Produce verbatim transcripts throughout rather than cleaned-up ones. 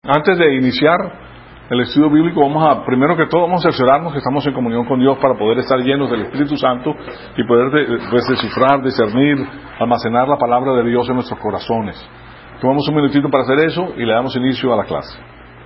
Antes de iniciar el estudio bíblico, vamos a, primero que todo, vamos a cerciorarnos que estamos en comunión con Dios para poder estar llenos del Espíritu Santo y poder de, pues, descifrar, discernir, almacenar la palabra de Dios en nuestros corazones. Tomamos un minutito para hacer eso y le damos inicio a la clase.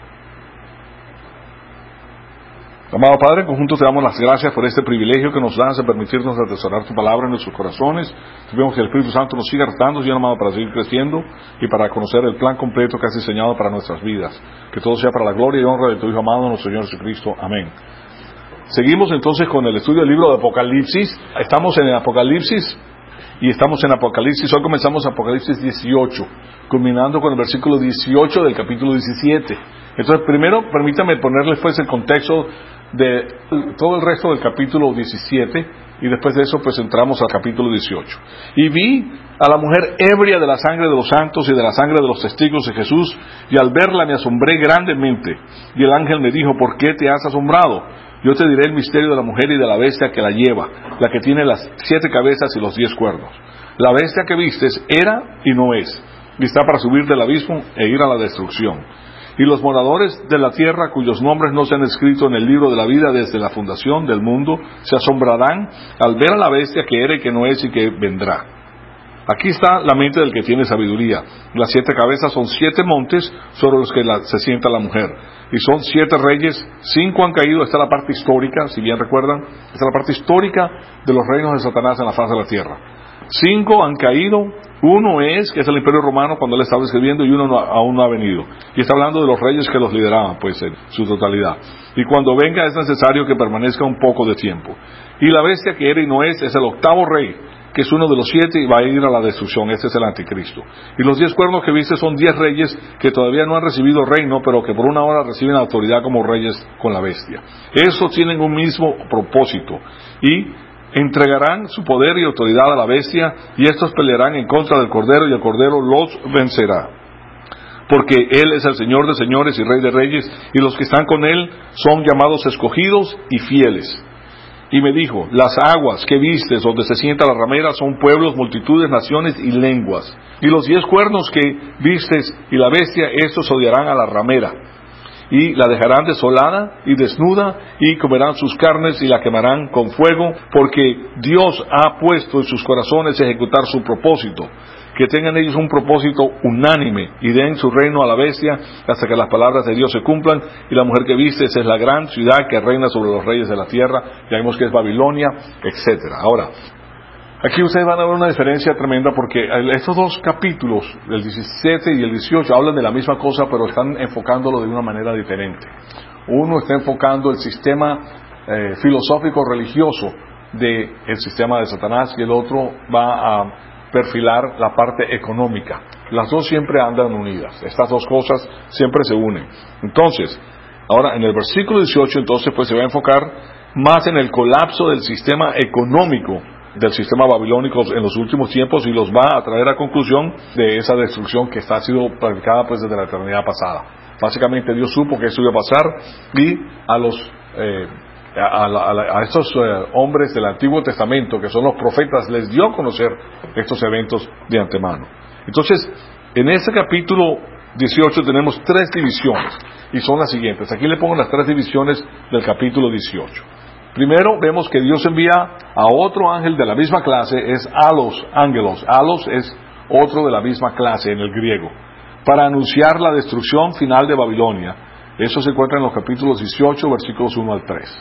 Amado Padre, en conjunto te damos las gracias por este privilegio que nos das de permitirnos atesorar tu palabra en nuestros corazones. Vemos que el Espíritu Santo nos siga retando, Señor amado, para seguir creciendo y para conocer el plan completo que has diseñado para nuestras vidas. Que todo sea para la gloria y honra de tu Hijo amado, nuestro Señor Jesucristo. Amén. Seguimos entonces con el estudio del libro de Apocalipsis. Estamos en el Apocalipsis y estamos en Apocalipsis. Hoy comenzamos Apocalipsis dieciocho, culminando con el versículo dieciocho del capítulo diecisiete. Entonces, primero, permítame ponerles pues el contexto de todo el resto del capítulo diecisiete y después de eso pues entramos al capítulo dieciocho. Y vi a la mujer ebria de la sangre de los santos y de la sangre de los testigos de Jesús, y al verla me asombré grandemente. Y el ángel me dijo: ¿por qué te has asombrado? Yo te diré el misterio de la mujer y de la bestia que la lleva, la que tiene las siete cabezas y los diez cuernos. La bestia que vistes era y no es, y está para subir del abismo e ir a la destrucción. Y los moradores de la tierra, cuyos nombres no se han escrito en el libro de la vida desde la fundación del mundo, se asombrarán al ver a la bestia que era y que no es y que vendrá. Aquí está la mente del que tiene sabiduría. Las siete cabezas son siete montes sobre los que la, se sienta la mujer. Y son siete reyes, cinco han caído. Esta es la parte histórica, si bien recuerdan. Esta es la parte histórica de los reinos de Satanás en la faz de la tierra. Cinco han caído, uno es, que es el Imperio Romano cuando él estaba escribiendo, y uno no, aún no ha venido. Y está hablando de los reyes que los lideraban, pues, en su totalidad. Y cuando venga es necesario que permanezca un poco de tiempo. Y la bestia que era y no es, es el octavo rey, que es uno de los siete y va a ir a la destrucción. Este es el anticristo. Y los diez cuernos que viste son diez reyes que todavía no han recibido reino, pero que por una hora reciben autoridad como reyes con la bestia. Esos tienen un mismo propósito. Y entregarán su poder y autoridad a la bestia, y estos pelearán en contra del Cordero, y el Cordero los vencerá. Porque Él es el Señor de señores y Rey de reyes, y los que están con Él son llamados escogidos y fieles. Y me dijo: las aguas que vistes donde se sienta la ramera son pueblos, multitudes, naciones y lenguas. Y los diez cuernos que vistes y la bestia, estos odiarán a la ramera, y la dejarán desolada y desnuda, y comerán sus carnes y la quemarán con fuego, porque Dios ha puesto en sus corazones ejecutar su propósito. Que tengan ellos un propósito unánime y den su reino a la bestia hasta que las palabras de Dios se cumplan. Y la mujer que vistes es la gran ciudad que reina sobre los reyes de la tierra. Ya vemos que es Babilonia, etcétera. Ahora, aquí ustedes van a ver una diferencia tremenda, porque estos dos capítulos, el diecisiete y el dieciocho, hablan de la misma cosa, pero están enfocándolo de una manera diferente. Uno está enfocando el sistema eh, filosófico religioso del sistema de Satanás, y el otro va a perfilar la parte económica. Las dos siempre andan unidas. Estas dos cosas siempre se unen. Entonces, ahora en el versículo dieciocho, entonces pues se va a enfocar más en el colapso del sistema económico del sistema babilónico en los últimos tiempos, y los va a traer a conclusión de esa destrucción que está ha sido practicada pues desde la eternidad pasada. Básicamente Dios supo que eso iba a pasar, y a los eh, a, a, a estos eh, hombres del Antiguo Testamento, que son los profetas, les dio a conocer estos eventos de antemano. Entonces, en este capítulo dieciocho tenemos tres divisiones, y son las siguientes. Aquí le pongo las tres divisiones del capítulo dieciocho. Primero vemos que Dios envía a otro ángel de la misma clase, es Alos, ángelos. Alos es otro de la misma clase en el griego, para anunciar la destrucción final de Babilonia. Eso se encuentra en los capítulos dieciocho, versículos uno al tres.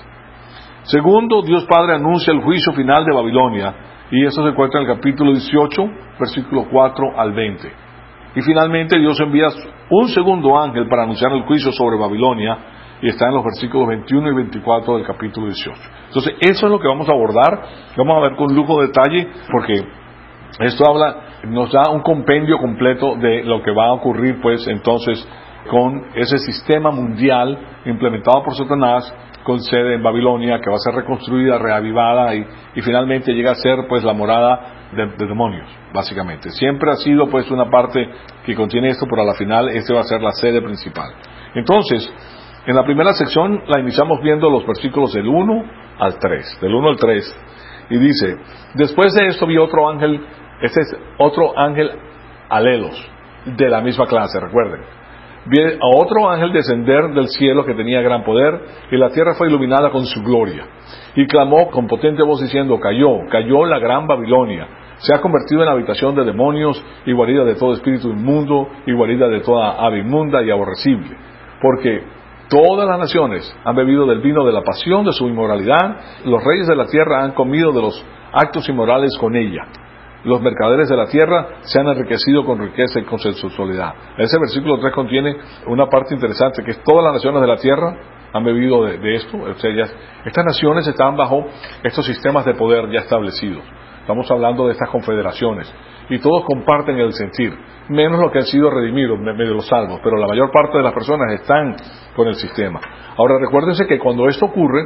Segundo, Dios Padre anuncia el juicio final de Babilonia, y eso se encuentra en el capítulo dieciocho, versículo cuatro al veinte. Y finalmente Dios envía un segundo ángel para anunciar el juicio sobre Babilonia, y está en los versículos veintiuno y veinticuatro del capítulo dieciocho. Entonces, eso es lo que vamos a abordar. Vamos a ver con lujo de detalle, porque esto habla, nos da un compendio completo de lo que va a ocurrir, pues, entonces, con ese sistema mundial implementado por Satanás, con sede en Babilonia, que va a ser reconstruida, reavivada, y, y finalmente llega a ser, pues, la morada de, de demonios, básicamente. Siempre ha sido, pues, una parte que contiene esto, pero a la final, este va a ser la sede principal. Entonces, en la primera sección la iniciamos viendo los versículos del uno al tres, del uno al tres, y dice: después de esto vi otro ángel, este es otro ángel alelos, de la misma clase, recuerden, vi a otro ángel descender del cielo que tenía gran poder, y la tierra fue iluminada con su gloria. Y clamó con potente voz diciendo: cayó, cayó la gran Babilonia, se ha convertido en habitación de demonios y guarida de todo espíritu inmundo y guarida de toda ave inmunda y aborrecible. Porque todas las naciones han bebido del vino de la pasión de su inmoralidad, los reyes de la tierra han comido de los actos inmorales con ella. Los mercaderes de la tierra se han enriquecido con riqueza y con sensualidad. Ese versículo tres contiene una parte interesante, que es todas las naciones de la tierra han bebido de, de esto. O sea, ya, estas naciones están bajo estos sistemas de poder ya establecidos. Estamos hablando de estas confederaciones. Y todos comparten el sentir, menos los que han sido redimidos, medio los salvos, pero la mayor parte de las personas están con el sistema. Ahora, recuérdense que cuando esto ocurre,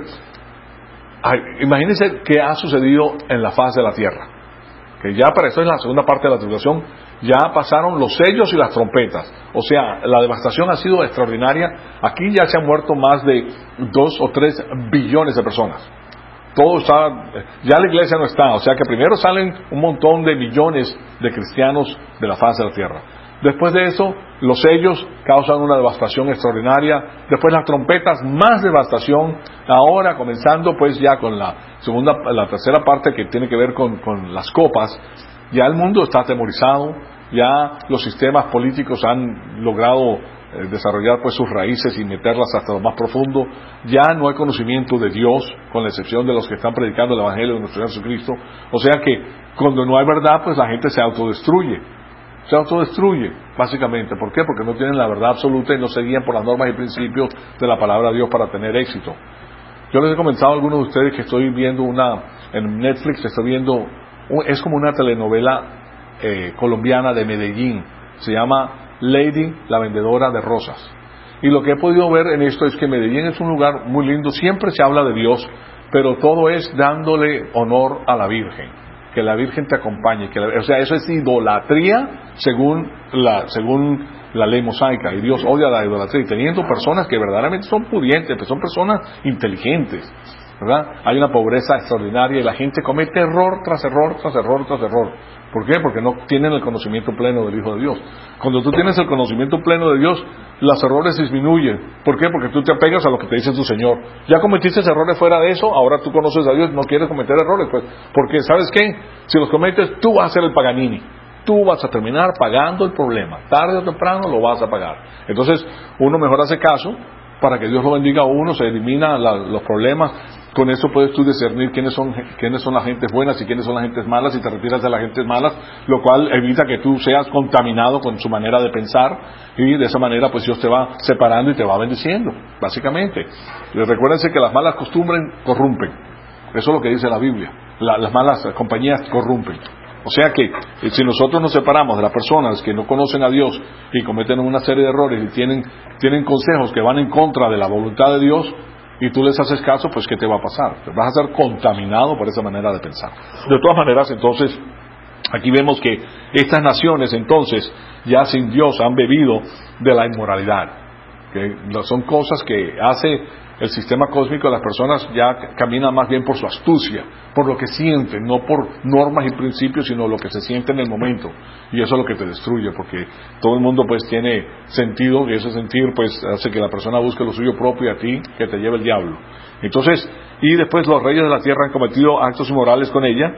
ay, imagínense qué ha sucedido en la faz de la tierra. Que ya para esto es la segunda parte de la tribulación, ya pasaron los sellos y las trompetas. O sea, la devastación ha sido extraordinaria. Aquí ya se han muerto más de dos o tres billones de personas. Todo está, ya la iglesia no está. O sea que primero salen un montón de millones de cristianos de la faz de la tierra. Después de eso, los sellos causan una devastación extraordinaria. Después las trompetas, más devastación. Ahora, comenzando pues ya con la segunda, la tercera parte que tiene que ver con, con las copas, ya el mundo está atemorizado. Ya los sistemas políticos han logrado eh, desarrollar pues sus raíces y meterlas hasta lo más profundo. Ya no hay conocimiento de Dios, con la excepción de los que están predicando el Evangelio de nuestro Señor Jesucristo. O sea que cuando no hay verdad, pues la gente se autodestruye. Se autodestruye, básicamente. ¿Por qué? Porque no tienen la verdad absoluta y no se guían por las normas y principios de la palabra de Dios para tener éxito. Yo les he comentado a algunos de ustedes que estoy viendo una, en Netflix, estoy viendo, es como una telenovela eh, colombiana de Medellín. Se llama Lady, la vendedora de rosas. Y lo que he podido ver en esto es que Medellín es un lugar muy lindo. Siempre se habla de Dios, pero todo es dándole honor a la Virgen. Que la Virgen te acompañe, que la, o sea, eso es idolatría según la, según la ley mosaica, y Dios odia la idolatría, y teniendo personas que verdaderamente son pudientes, que son personas inteligentes, ¿verdad? Hay una pobreza extraordinaria y la gente comete error tras error, tras error, tras error. ¿Por qué? Porque no tienen el conocimiento pleno del Hijo de Dios. Cuando tú tienes el conocimiento pleno de Dios, los errores disminuyen. ¿Por qué? Porque tú te apegas a lo que te dice tu Señor. Ya cometiste errores fuera de eso, ahora tú conoces a Dios, no quieres cometer errores, pues, porque ¿sabes qué? Si los cometes, tú vas a ser el Paganini. Tú vas a terminar pagando el problema. Tarde o temprano lo vas a pagar. Entonces, uno mejor hace caso para que Dios lo bendiga a uno, se elimina la, los problemas. Con eso puedes tú discernir quiénes son, quiénes son las gentes buenas y quiénes son las gentes malas, y te retiras de las gentes malas, lo cual evita que tú seas contaminado con su manera de pensar, y de esa manera pues Dios te va separando y te va bendiciendo, básicamente. Y recuérdense que las malas costumbres corrompen. Eso es lo que dice la Biblia. La, las malas compañías corrompen. O sea que si nosotros nos separamos de las personas que no conocen a Dios y cometen una serie de errores y tienen, tienen consejos que van en contra de la voluntad de Dios, y tú les haces caso, pues ¿qué te va a pasar? Te vas a ser contaminado por esa manera de pensar. De todas maneras, entonces, aquí vemos que estas naciones, entonces, ya sin Dios han bebido de la inmoralidad. Que son cosas que hace el sistema cósmico. Las personas ya caminan más bien por su astucia, por lo que sienten, no por normas y principios, sino lo que se siente en el momento. Y eso es lo que te destruye, porque todo el mundo pues tiene sentido, y ese sentir pues hace que la persona busque lo suyo propio, y a ti que te lleve el diablo. Entonces, y después los reyes de la tierra han cometido actos inmorales con ella,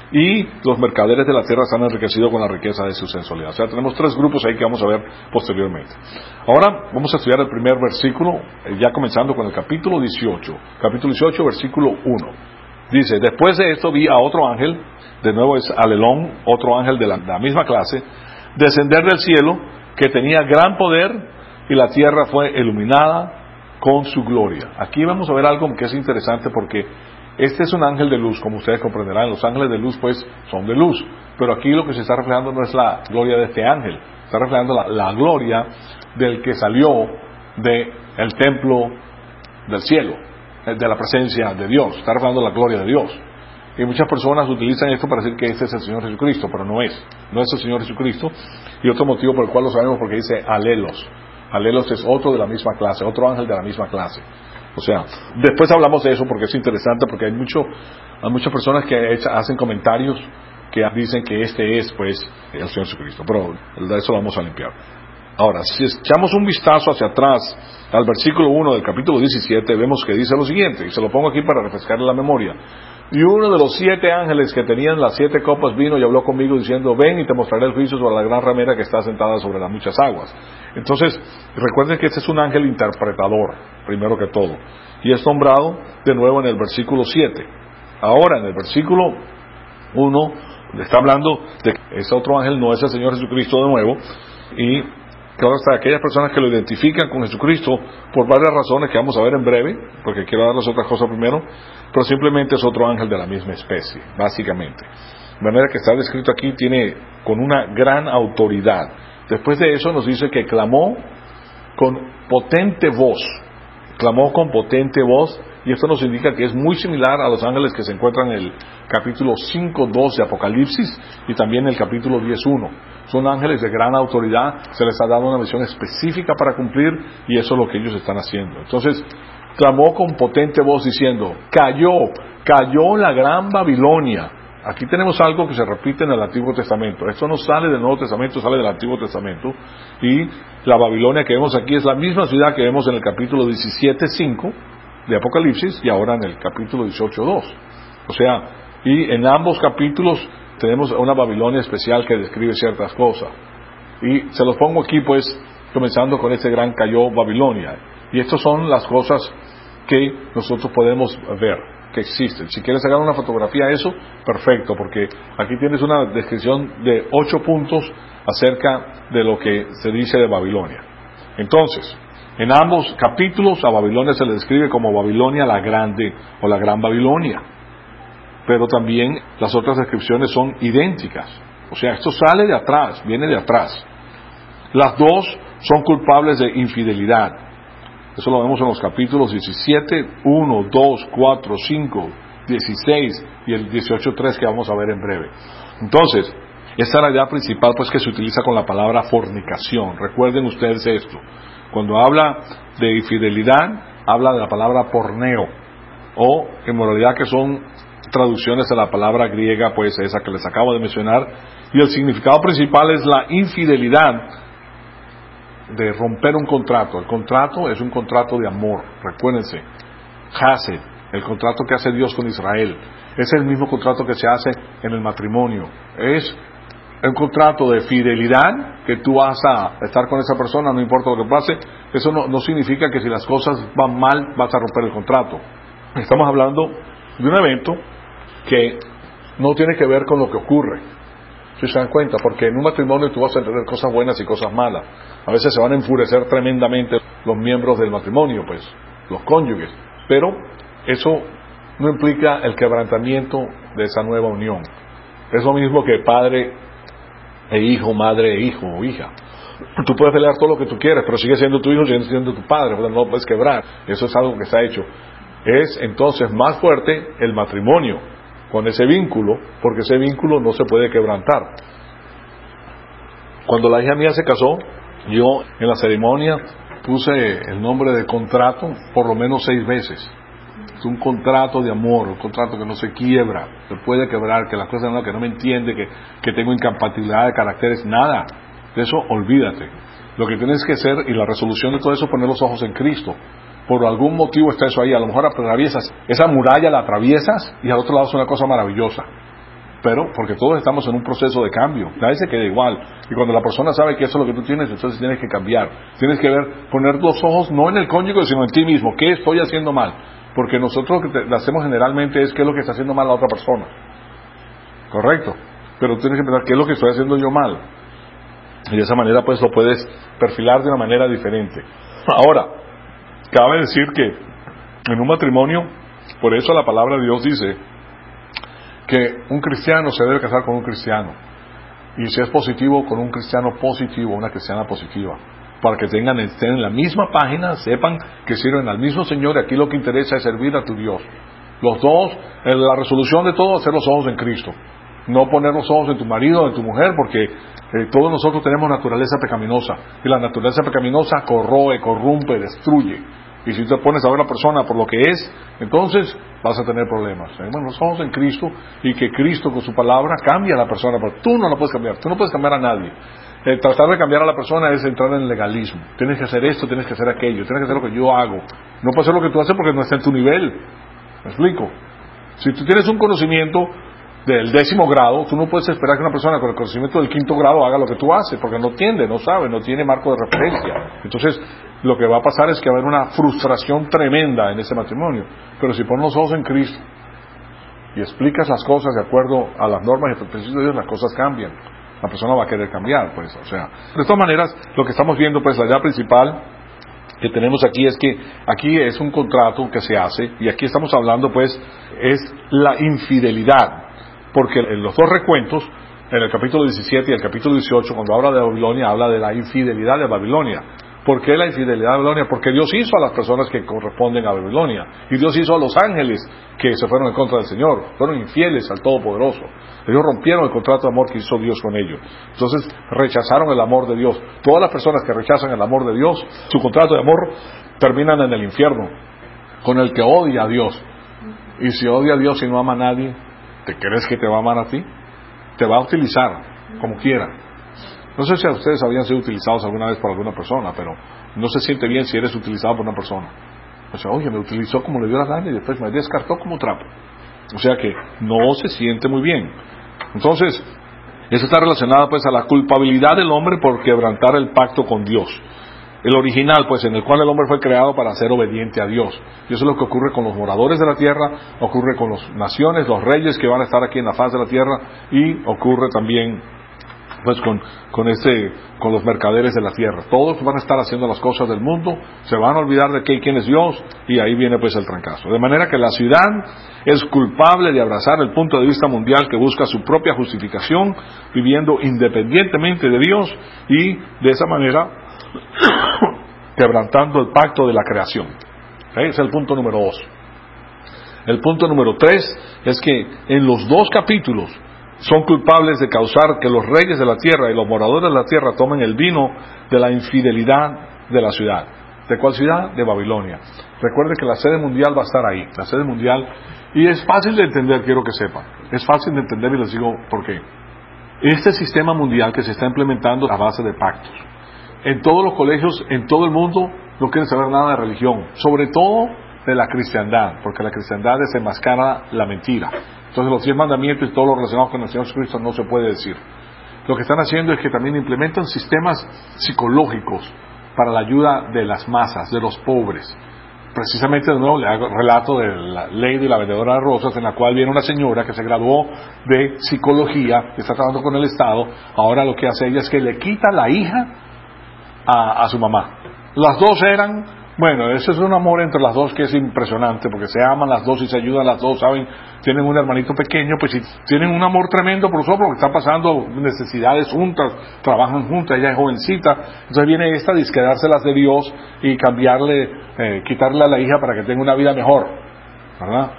y los mercaderes de la tierra se han enriquecido con la riqueza de su sensualidad. O sea, tenemos tres grupos ahí que vamos a ver posteriormente. Ahora vamos a estudiar el primer versículo, ya comenzando con el capítulo dieciocho. Capítulo dieciocho, versículo uno. Dice: después de esto vi a otro ángel, de nuevo es Alelón, otro ángel de la, de la misma clase, descender del cielo, que tenía gran poder, y la tierra fue iluminada con su gloria. Aquí vamos a ver algo que es interesante, porque este es un ángel de luz, como ustedes comprenderán. Los ángeles de luz pues son de luz, pero aquí lo que se está reflejando no es la gloria de este ángel, está reflejando la, la gloria del que salió del templo del cielo, de la presencia de Dios. Está reflejando la gloria de Dios. Y muchas personas utilizan esto para decir que este es el Señor Jesucristo, pero no es, no es el Señor Jesucristo. Y otro motivo por el cual lo sabemos, porque dice alelos. Alelos es otro de la misma clase, otro ángel de la misma clase. O sea, después hablamos de eso porque es interesante, porque hay mucho, hay muchas personas que hacen comentarios que dicen que este es pues el Señor Jesucristo, pero de eso lo vamos a limpiar. Ahora, si echamos un vistazo hacia atrás al versículo uno del capítulo diecisiete, vemos que dice lo siguiente, y se lo pongo aquí para refrescarle la memoria. Y uno de los siete ángeles que tenían las siete copas vino y habló conmigo diciendo, ven y te mostraré el juicio sobre la gran ramera que está sentada sobre las muchas aguas. Entonces, recuerden que este es un ángel interpretador, primero que todo, y es nombrado de nuevo en el versículo siete. Ahora, en el versículo uno, está hablando de que ese otro ángel no es el Señor Jesucristo de nuevo, y claro está, aquellas personas que lo identifican con Jesucristo por varias razones que vamos a ver en breve, porque quiero darles otra cosa primero, pero simplemente es otro ángel de la misma especie, básicamente. De manera que está descrito aquí, tiene con una gran autoridad. Después de eso nos dice que clamó con potente voz, clamó con potente voz, y esto nos indica que es muy similar a los ángeles que se encuentran en el capítulo cinco dos de Apocalipsis y también en el capítulo diez uno. Son ángeles de gran autoridad, se les ha dado una misión específica para cumplir y eso es lo que ellos están haciendo. Entonces, clamó con potente voz diciendo, cayó, cayó la gran Babilonia. Aquí tenemos algo que se repite en el Antiguo Testamento. Esto no sale del Nuevo Testamento, sale del Antiguo Testamento. Y la Babilonia que vemos aquí es la misma ciudad que vemos en el capítulo diecisiete cinco de Apocalipsis y ahora en el capítulo dieciocho dos. O sea, y en ambos capítulos tenemos una Babilonia especial que describe ciertas cosas. Y se los pongo aquí pues, comenzando con este gran cayó Babilonia. Y estas son las cosas que nosotros podemos ver, que existen. Si quieres sacar una fotografía de eso, perfecto, porque aquí tienes una descripción de ocho puntos acerca de lo que se dice de Babilonia. Entonces, en ambos capítulos a Babilonia se le describe como Babilonia la Grande o la Gran Babilonia. Pero también las otras descripciones son idénticas. O sea, esto sale de atrás, viene de atrás. Las dos son culpables de infidelidad. Eso lo vemos en los capítulos diecisiete, uno, dos, cuatro, cinco, dieciséis y el dieciocho tres que vamos a ver en breve. Entonces, esta es la idea principal pues que se utiliza con la palabra fornicación. Recuerden ustedes esto. Cuando habla de infidelidad, habla de la palabra porneo o inmoralidad, que son traducciones de la palabra griega, pues esa que les acabo de mencionar, y el significado principal es la infidelidad de romper un contrato. El contrato es un contrato de amor, recuérdense, Hased, el contrato que hace Dios con Israel, es el mismo contrato que se hace en el matrimonio, es un contrato de fidelidad, que tú vas a estar con esa persona, no importa lo que pase. Eso no, no significa que si las cosas van mal, vas a romper el contrato. Estamos hablando de un evento que no tiene que ver con lo que ocurre, si se dan cuenta, porque en un matrimonio tú vas a tener cosas buenas y cosas malas. A veces se van a enfurecer tremendamente los miembros del matrimonio, pues, los cónyuges, pero eso no implica el quebrantamiento de esa nueva unión. Es lo mismo que padre e hijo, madre e hijo o hija. Tú puedes pelear todo lo que tú quieras, pero sigue siendo tu hijo, sigue siendo tu padre, no lo puedes quebrar. Eso es algo que está hecho. Es entonces más fuerte el matrimonio con ese vínculo, porque ese vínculo no se puede quebrantar. Cuando la hija mía se casó, yo en la ceremonia puse el nombre de contrato por lo menos seis veces. Es un contrato de amor, un contrato que no se quiebra, se puede quebrar, que las cosas no, que no me entiende, que, que tengo incompatibilidad de caracteres, nada. De eso olvídate. Lo que tienes que hacer, y la resolución de todo eso, es poner los ojos en Cristo. Por algún motivo está eso ahí. A lo mejor atraviesas esa muralla, la atraviesas y al otro lado es una cosa maravillosa. Pero porque todos estamos en un proceso de cambio, nadie se queda igual. Y cuando la persona sabe que eso es lo que tú tienes, entonces tienes que cambiar. Tienes que ver, poner los ojos no en el cónyuge, sino en ti mismo. ¿Qué estoy haciendo mal? Porque nosotros lo que te, hacemos generalmente es qué es lo que está haciendo mal la otra persona. Correcto. Pero tienes que pensar qué es lo que estoy haciendo yo mal. Y de esa manera pues lo puedes perfilar de una manera diferente. Ahora, cabe decir que en un matrimonio, por eso la palabra de Dios dice que un cristiano se debe casar con un cristiano, y si es positivo, con un cristiano positivo, una cristiana positiva, para que tengan, estén en la misma página, sepan que sirven al mismo Señor, y aquí lo que interesa es servir a tu Dios. Los dos, la resolución de todo es hacer los ojos en Cristo, no poner los ojos en tu marido o en tu mujer, porque eh, todos nosotros tenemos naturaleza pecaminosa, y la naturaleza pecaminosa corroe, corrompe, destruye. Y si te pones a ver a la persona por lo que es, entonces vas a tener problemas. Bueno, los ojos en Cristo, y que Cristo con su palabra cambie a la persona, pero tú no la puedes cambiar, tú no puedes cambiar a nadie. el tratar de cambiar a la persona es entrar en el legalismo. Tienes que hacer esto, tienes que hacer aquello, tienes que hacer lo que yo hago. No puedes hacer lo que tú haces porque no está en tu nivel. ¿Me explico? Si tú tienes un conocimiento del décimo grado, tú no puedes esperar que una persona con el conocimiento del quinto grado haga lo que tú haces, porque no entiende, no sabe, no tiene marco de referencia. Entonces, lo que va a pasar es que va a haber una frustración tremenda en ese matrimonio. Pero si pones los ojos en Cristo y explicas las cosas de acuerdo a las normas y principios de Dios, las cosas cambian. La persona va a querer cambiar, pues, o sea. De todas maneras, lo que estamos viendo, pues, la idea principal que tenemos aquí es que aquí es un contrato que se hace, y aquí estamos hablando, pues, es la infidelidad. Porque en los dos recuentos, en el capítulo diecisiete y el capítulo dieciocho, cuando habla de Babilonia, habla de la infidelidad de Babilonia. ¿Por qué la infidelidad de Babilonia? Porque Dios hizo a las personas que corresponden a Babilonia, y Dios hizo a los ángeles que se fueron en contra del Señor, fueron infieles al Todopoderoso. Ellos rompieron el contrato de amor que hizo Dios con ellos. Entonces rechazaron el amor de Dios. Todas las personas que rechazan el amor de Dios, su contrato de amor, terminan en el infierno, con el que odia a Dios. Y si odia a Dios y no ama a nadie, ¿te crees que te va a amar a ti? Te va a utilizar como quiera. No sé si a ustedes habían sido utilizados alguna vez por alguna persona, pero no se siente bien si eres utilizado por una persona. O sea, oye, me utilizó como le dio la gana y después me descartó como trapo. O sea que no se siente muy bien. Entonces, eso está relacionado pues a la culpabilidad del hombre por quebrantar el pacto con Dios. El original, pues, en el cual el hombre fue creado para ser obediente a Dios. Y eso es lo que ocurre con los moradores de la tierra, ocurre con las naciones, los reyes que van a estar aquí en la faz de la tierra, y ocurre también, pues, con, con este, con los mercaderes de la tierra. Todos van a estar haciendo las cosas del mundo, se van a olvidar de qué, quién es Dios, y ahí viene, pues, el trancazo. De manera que la ciudad es culpable de abrazar el punto de vista mundial que busca su propia justificación, viviendo independientemente de Dios, y de esa manera quebrantando el pacto de la creación. ¿Okay? Ese es el punto número dos. El punto número tres es que en los dos capítulos son culpables de causar que los reyes de la tierra y los moradores de la tierra tomen el vino de la infidelidad de la ciudad. ¿De cuál ciudad? De Babilonia. Recuerde que la sede mundial va a estar ahí, la sede mundial, y es fácil de entender, quiero que sepan, es fácil de entender, y les digo por qué. Este sistema mundial que se está implementando a base de pactos, en todos los colegios, en todo el mundo, no quieren saber nada de religión, sobre todo de la cristiandad, porque la cristiandad desenmascara la mentira. Entonces los diez mandamientos y todo lo relacionado con el Señor Jesucristo no se puede decir. Lo que están haciendo es que también implementan sistemas psicológicos para la ayuda de las masas, de los pobres. Precisamente, de nuevo, le hago relato de la Lady, la vendedora de rosas, en la cual viene una señora que se graduó de psicología, que está trabajando con el Estado. Ahora lo que hace ella es que le quita la hija A, a su mamá. Las dos eran, bueno, ese es un amor entre las dos que es impresionante, porque se aman las dos y se ayudan las dos, ¿saben? Tienen un hermanito pequeño, pues si tienen un amor tremendo por eso, porque están pasando necesidades juntas, trabajan juntas, ella es jovencita, entonces viene esta de quedárselas de Dios y cambiarle, eh, quitarle a la hija para que tenga una vida mejor, ¿verdad?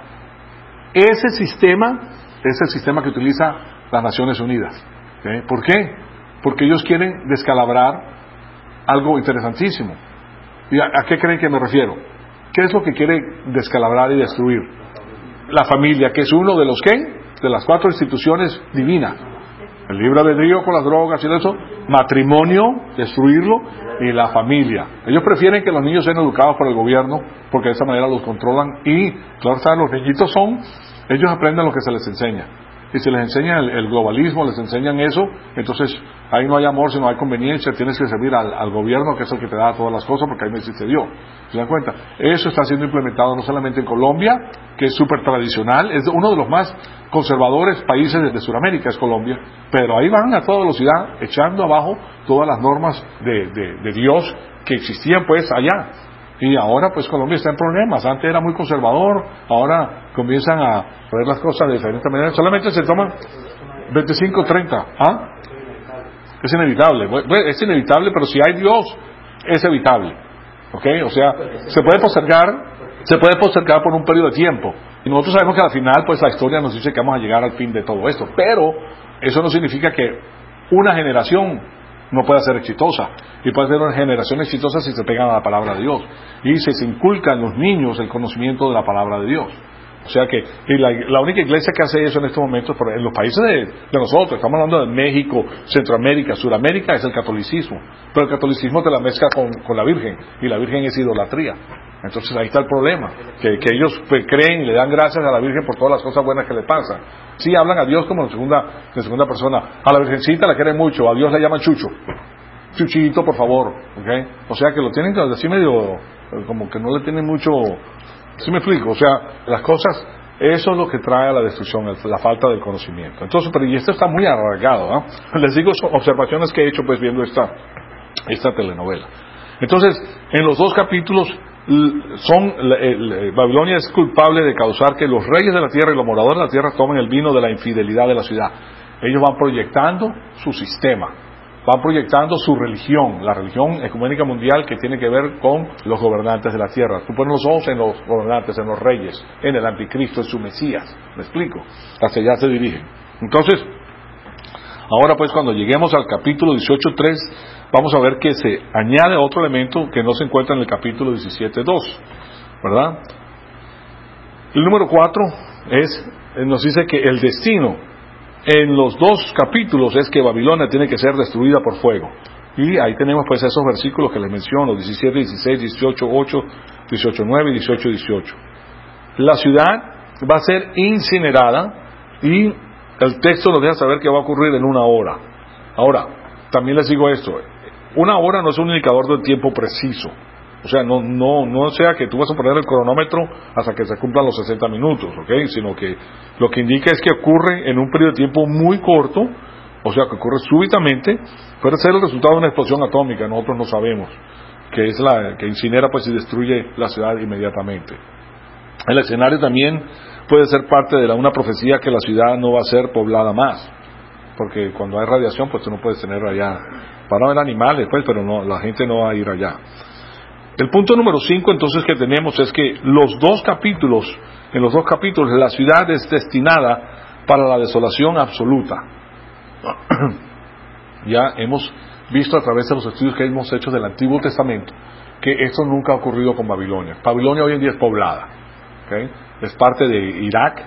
Ese sistema es el sistema que utiliza las Naciones Unidas. ¿Okay? ¿Por qué? Porque ellos quieren descalabrar algo interesantísimo. ¿Y a, a qué creen que me refiero? ¿Qué es lo que quiere descalabrar y destruir? La familia, que es uno de los ¿qué? De las cuatro instituciones divinas. El libre albedrío con las drogas y eso, matrimonio, destruirlo, y la familia. Ellos prefieren que los niños sean educados por el gobierno, porque de esa manera los controlan, y claro, ¿saben? Los niñitos son, ellos aprenden lo que se les enseña. Y si les enseñan el, el globalismo, les enseñan eso, entonces ahí no hay amor, sino hay conveniencia. Tienes que servir al, al gobierno, que es el que te da todas las cosas, porque ahí no existe Dios. ¿Se dan cuenta? Eso está siendo implementado no solamente en Colombia, que es súper tradicional, es uno de los más conservadores países de, de Sudamérica, es Colombia, pero ahí van a toda velocidad, echando abajo todas las normas de, de, de Dios que existían pues allá. Y ahora pues Colombia está en problemas. Antes era muy conservador, ahora comienzan a ver las cosas de diferente manera. Solamente se toman veinticinco, treinta. ¿Ah? Es inevitable. Es inevitable, pero si hay Dios, es evitable. ¿Ok? O sea, se puede postergar, se puede postergar por un periodo de tiempo. Y nosotros sabemos que al final pues la historia nos dice que vamos a llegar al fin de todo esto. Pero eso no significa que una generación no puede ser exitosa, y puede ser una generación exitosa si se pegan a la palabra de Dios y si se inculca en los niños el conocimiento de la palabra de Dios. O sea que y la, la única iglesia que hace eso en estos momentos, en los países de, de nosotros, estamos hablando de México, Centroamérica, Suramérica, es el catolicismo. Pero el catolicismo te la mezcla con, con la Virgen, y la Virgen es idolatría. Entonces ahí está el problema, que, que ellos pues, creen y le dan gracias a la Virgen por todas las cosas buenas que le pasan. Sí hablan a Dios como en segunda, en segunda persona. A la Virgencita la quieren mucho, a Dios le llaman Chucho. Chuchito, por favor. ¿Okay? O sea que lo tienen así medio, como que no le tienen mucho... ¿Sí me explico? O sea, las cosas, eso es lo que trae a la destrucción, la falta del conocimiento. Entonces, pero y esto está muy alargado, ¿no? Les digo observaciones que he hecho pues viendo esta, esta telenovela. Entonces, en los dos capítulos, son Babilonia es culpable de causar que los reyes de la tierra y los moradores de la tierra tomen el vino de la infidelidad de la ciudad. Ellos van proyectando su sistema, van proyectando su religión, la religión ecuménica mundial que tiene que ver con los gobernantes de la tierra. Tú pones los ojos en los gobernantes, en los reyes, en el anticristo, en su Mesías. ¿Me explico? Hacia allá se dirigen. Entonces, ahora pues cuando lleguemos al capítulo dieciocho tres, vamos a ver que se añade otro elemento que no se encuentra en el capítulo diecisiete dos, ¿verdad? El número cuatro es, nos dice que el destino en los dos capítulos es que Babilonia tiene que ser destruida por fuego. Y ahí tenemos pues esos versículos que les menciono, diecisiete, dieciséis, dieciocho, ocho, dieciocho, nueve y dieciocho, dieciocho. La ciudad va a ser incinerada y el texto nos deja saber que va a ocurrir en una hora. Ahora, también les digo esto, una hora no es un indicador del tiempo preciso. O sea, no no no sea que tú vas a poner el cronómetro hasta que se cumplan los sesenta minutos, ¿ok? Sino que lo que indica es que ocurre en un periodo de tiempo muy corto, o sea, que ocurre súbitamente. Puede ser el resultado de una explosión atómica, nosotros no sabemos, que es la que incinera pues y destruye la ciudad inmediatamente. El escenario también puede ser parte de la, una profecía que la ciudad no va a ser poblada más, porque cuando hay radiación pues tú no puedes tener allá, para ver animales pues, pero no, la gente no va a ir allá. El punto número cinco entonces que tenemos es que los dos capítulos, en los dos capítulos la ciudad es destinada para la desolación absoluta. Ya hemos visto a través de los estudios que hemos hecho del Antiguo Testamento que esto nunca ha ocurrido con Babilonia. Babilonia hoy en día es poblada, ¿okay? Es parte de Irak,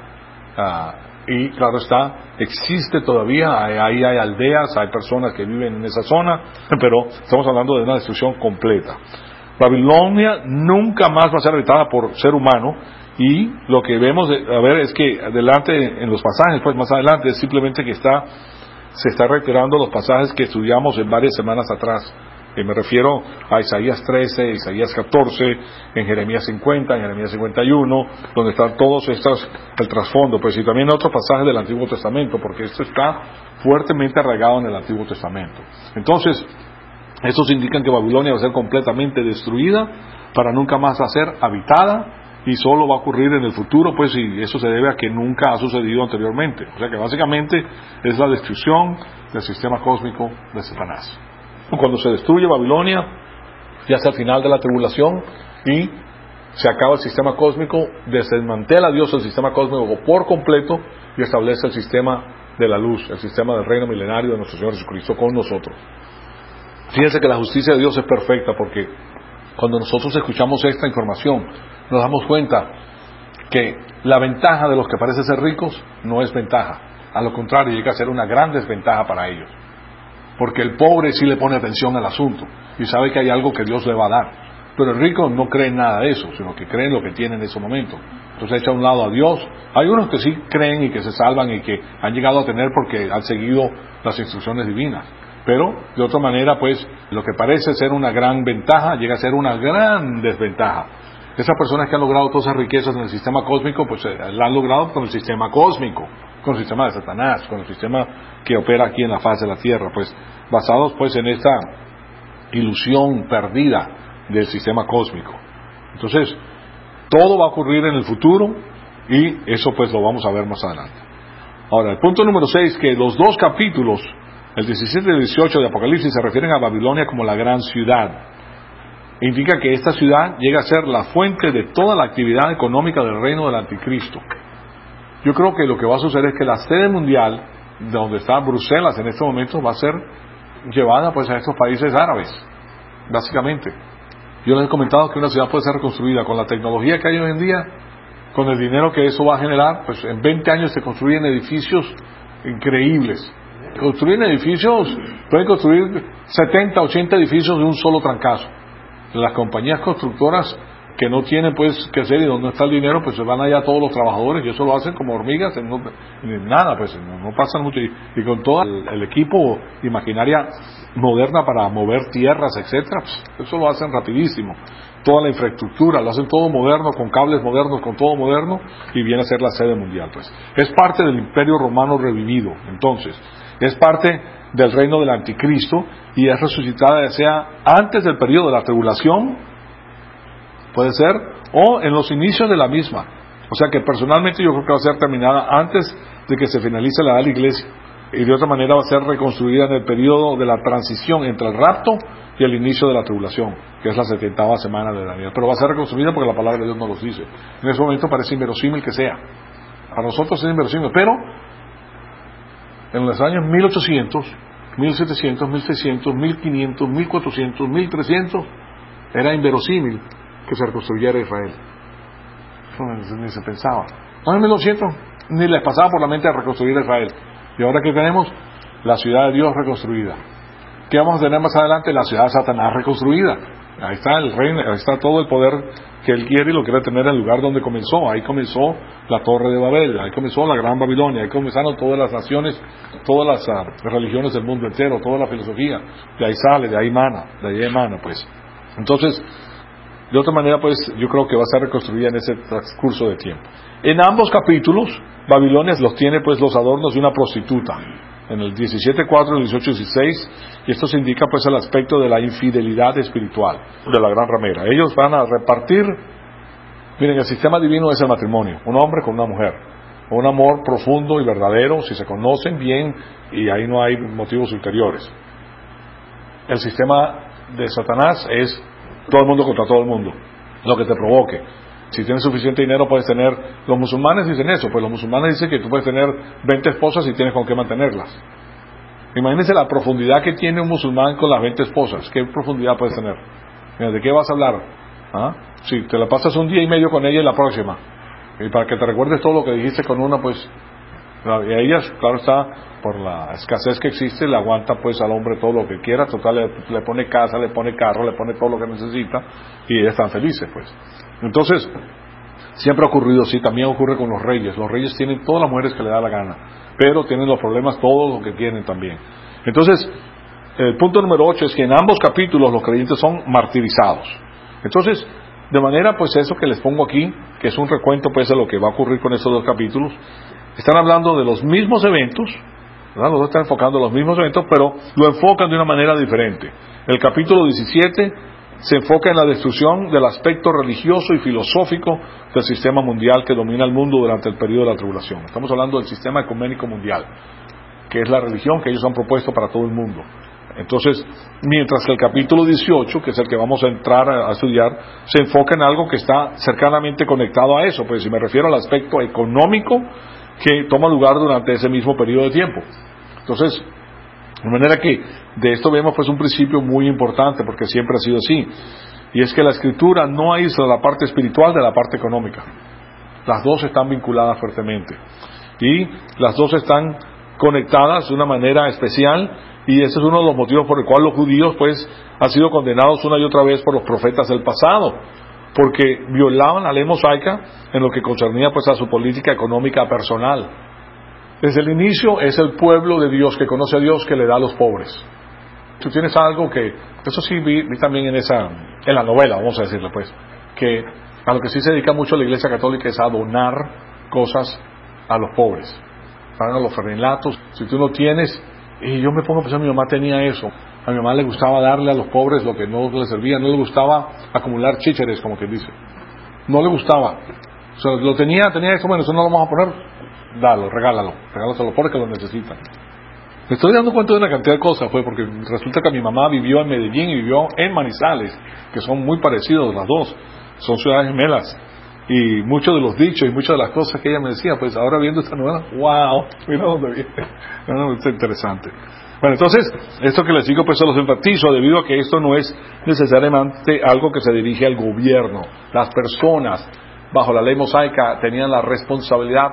uh, y claro está, existe todavía, ahí hay aldeas, hay personas que viven en esa zona, pero estamos hablando de una destrucción completa. Babilonia nunca más va a ser habitada por ser humano, y lo que vemos a ver es que adelante en los pasajes, pues más adelante es simplemente que está se está reiterando los pasajes que estudiamos en varias semanas atrás. Eh, me refiero a Isaías trece, Isaías catorce, en Jeremías cincuenta, en Jeremías cincuenta y uno, donde están todos estos, el trasfondo, pues y también otros pasajes del Antiguo Testamento, porque esto está fuertemente arraigado en el Antiguo Testamento. Entonces, estos indican que Babilonia va a ser completamente destruida para nunca más a ser habitada, y solo va a ocurrir en el futuro, pues, y eso se debe a que nunca ha sucedido anteriormente. O sea que básicamente es la destrucción del sistema cósmico de Satanás. Cuando se destruye Babilonia, ya es al final de la tribulación y se acaba el sistema cósmico, desmantela Dios el sistema cósmico por completo y establece el sistema de la luz, el sistema del reino milenario de nuestro Señor Jesucristo con nosotros. Fíjense que la justicia de Dios es perfecta, porque cuando nosotros escuchamos esta información nos damos cuenta que la ventaja de los que parecen ser ricos no es ventaja, a lo contrario, llega a ser una gran desventaja para ellos, porque el pobre sí le pone atención al asunto y sabe que hay algo que Dios le va a dar, pero el rico no cree en nada de eso, sino que cree en lo que tiene en ese momento. Entonces echa a un lado a Dios. Hay unos que sí creen y que se salvan y que han llegado a tener porque han seguido las instrucciones divinas, pero de otra manera, pues, lo que parece ser una gran ventaja llega a ser una gran desventaja. Esas personas que han logrado todas esas riquezas en el sistema cósmico, pues la han logrado con el sistema cósmico, con el sistema de Satanás, con el sistema que opera aquí en la faz de la tierra, pues basados pues en esta ilusión perdida del sistema cósmico. Entonces, todo va a ocurrir en el futuro y eso pues lo vamos a ver más adelante. Ahora, el punto número seis, que los dos capítulos, el diecisiete y el dieciocho de Apocalipsis, se refieren a Babilonia como la gran ciudad. Indica que esta ciudad llega a ser la fuente de toda la actividad económica del reino del anticristo. Yo creo que lo que va a suceder es que la sede mundial, donde está Bruselas en estos momentos, va a ser llevada pues a estos países árabes, básicamente. Yo les he comentado que una ciudad puede ser reconstruida con la tecnología que hay hoy en día, con el dinero que eso va a generar, pues en veinte años se construyen edificios increíbles. Construyen edificios, pueden construir setenta, ochenta edificios de un solo trancazo. Las compañías constructoras que no tienen pues que hacer y donde está el dinero, pues se van allá todos los trabajadores y eso lo hacen como hormigas, en, no, en nada, pues no, no pasan mucho. Y, y con todo el, el equipo y maquinaria moderna para mover tierras, etcétera, pues eso lo hacen rapidísimo. Toda la infraestructura, lo hacen todo moderno, con cables modernos, con todo moderno, y viene a ser la sede mundial. Pues es parte del Imperio Romano revivido, entonces, es parte del reino del anticristo, y es resucitada ya sea antes del periodo de la tribulación, puede ser, o en los inicios de la misma. O sea que personalmente yo creo que va a ser terminada antes de que se finalice la edad de la iglesia, y de otra manera va a ser reconstruida en el periodo de la transición entre el rapto y el inicio de la tribulación, que es la setentava semana de Daniel. Pero va a ser reconstruida porque la palabra de Dios nos lo dice. En ese momento parece inverosímil que sea. Para nosotros es inverosímil, pero en los años mil ochocientos, mil setecientos, mil seiscientos, mil quinientos, mil cuatrocientos, mil trescientos, era inverosímil que se reconstruyera Israel. Eso ni se pensaba. No, en mil novecientos ni les pasaba por la mente a reconstruir Israel. Y ahora que tenemos la ciudad de Dios reconstruida. ¿Qué vamos a tener más adelante? La ciudad de Satanás reconstruida. Ahí está el reino, ahí está todo el poder que él quiere y lo quiere tener en el lugar donde comenzó. Ahí comenzó la Torre de Babel, ahí comenzó la Gran Babilonia, ahí comenzaron todas las naciones, todas las uh, religiones del mundo entero, toda la filosofía. De ahí sale, de ahí emana, de ahí emana, pues. Entonces, de otra manera, pues, yo creo que va a ser reconstruida en ese transcurso de tiempo. En ambos capítulos, Babilonia los tiene, pues, los adornos de una prostituta. En el diecisiete cuatro y el dieciocho dieciséis, y esto se indica pues el aspecto de la infidelidad espiritual de la gran ramera. Ellos van a repartir, miren, el sistema divino es el matrimonio, un hombre con una mujer, un amor profundo y verdadero, si se conocen bien, y ahí no hay motivos ulteriores. El sistema de Satanás es todo el mundo contra todo el mundo, lo que te provoque. Si tienes suficiente dinero puedes tener, los musulmanes dicen eso, pues los musulmanes dicen que tú puedes tener veinte esposas y tienes con qué mantenerlas. Imagínense la profundidad que tiene un musulmán con las veinte esposas. ¿Qué profundidad puedes tener? ¿De qué vas a hablar? ¿Ah? Si te la pasas un día y medio con ella y la próxima, y para que te recuerdes todo lo que dijiste con una, pues y a ellas, claro está, por la escasez que existe, le aguanta pues al hombre todo lo que quiera, total le, le pone casa, le pone carro, le pone todo lo que necesita, y ellas están felices pues. Entonces, siempre ha ocurrido así, también ocurre con los reyes. Los reyes tienen todas las mujeres que les da la gana, pero tienen los problemas todos lo que tienen también. Entonces, el punto número ocho es que en ambos capítulos los creyentes son martirizados. Entonces, de manera pues eso que les pongo aquí, que es un recuento pues de lo que va a ocurrir con estos dos capítulos, están hablando de los mismos eventos, ¿verdad? Los dos están enfocando los mismos eventos, pero lo enfocan de una manera diferente. El capítulo diecisiete se enfoca en la destrucción del aspecto religioso y filosófico del sistema mundial que domina el mundo durante el periodo de la tribulación. Estamos hablando del sistema ecuménico mundial, que es la religión que ellos han propuesto para todo el mundo. Entonces, mientras que el capítulo dieciocho, que es el que vamos a entrar a estudiar, se enfoca en algo que está cercanamente conectado a eso, pues si me refiero al aspecto económico que toma lugar durante ese mismo periodo de tiempo. Entonces, de manera que de esto vemos pues un principio muy importante, porque siempre ha sido así, y es que la Escritura no aísla la parte espiritual de la parte económica. Las dos están vinculadas fuertemente, y las dos están conectadas de una manera especial, y ese es uno de los motivos por el cual los judíos pues han sido condenados una y otra vez por los profetas del pasado, porque violaban la ley mosaica en lo que concernía pues a su política económica personal. Desde el inicio es el pueblo de Dios que conoce a Dios que le da a los pobres. Tú tienes algo que, eso sí vi, vi también en esa, en la novela, vamos a decirle pues, que a lo que sí se dedica mucho la Iglesia Católica es a donar cosas a los pobres, para los ferrelatos. Si tú no tienes, y yo me pongo a pensar, mi mamá tenía eso, a mi mamá le gustaba darle a los pobres lo que no le servía, no le gustaba acumular chícheres, como que dice, no le gustaba, o sea, lo tenía, tenía eso, bueno, eso no lo vamos a poner, dalo, regálalo, regálalo a los pobres que lo necesitan. Me estoy dando cuenta de una cantidad de cosas, fue porque resulta que mi mamá vivió en Medellín y vivió en Manizales, que son muy parecidos las dos, son ciudades gemelas, y muchos de los dichos y muchas de las cosas que ella me decía, pues ahora viendo esta novela, wow, mira dónde viene, no, es interesante. Bueno, entonces, esto que les digo pues se los enfatizo, debido a que esto no es necesariamente algo que se dirige al gobierno, las personas bajo la ley mosaica, tenían la responsabilidad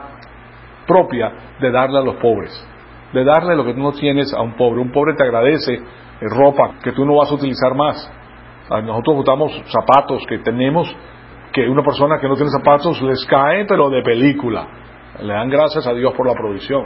propia de darle a los pobres, de darle lo que tú no tienes a un pobre. Un pobre te agradece eh, ropa que tú no vas a utilizar más. Nosotros usamos zapatos que tenemos, que una persona que no tiene zapatos les cae, pero de película. Le dan gracias a Dios por la provisión.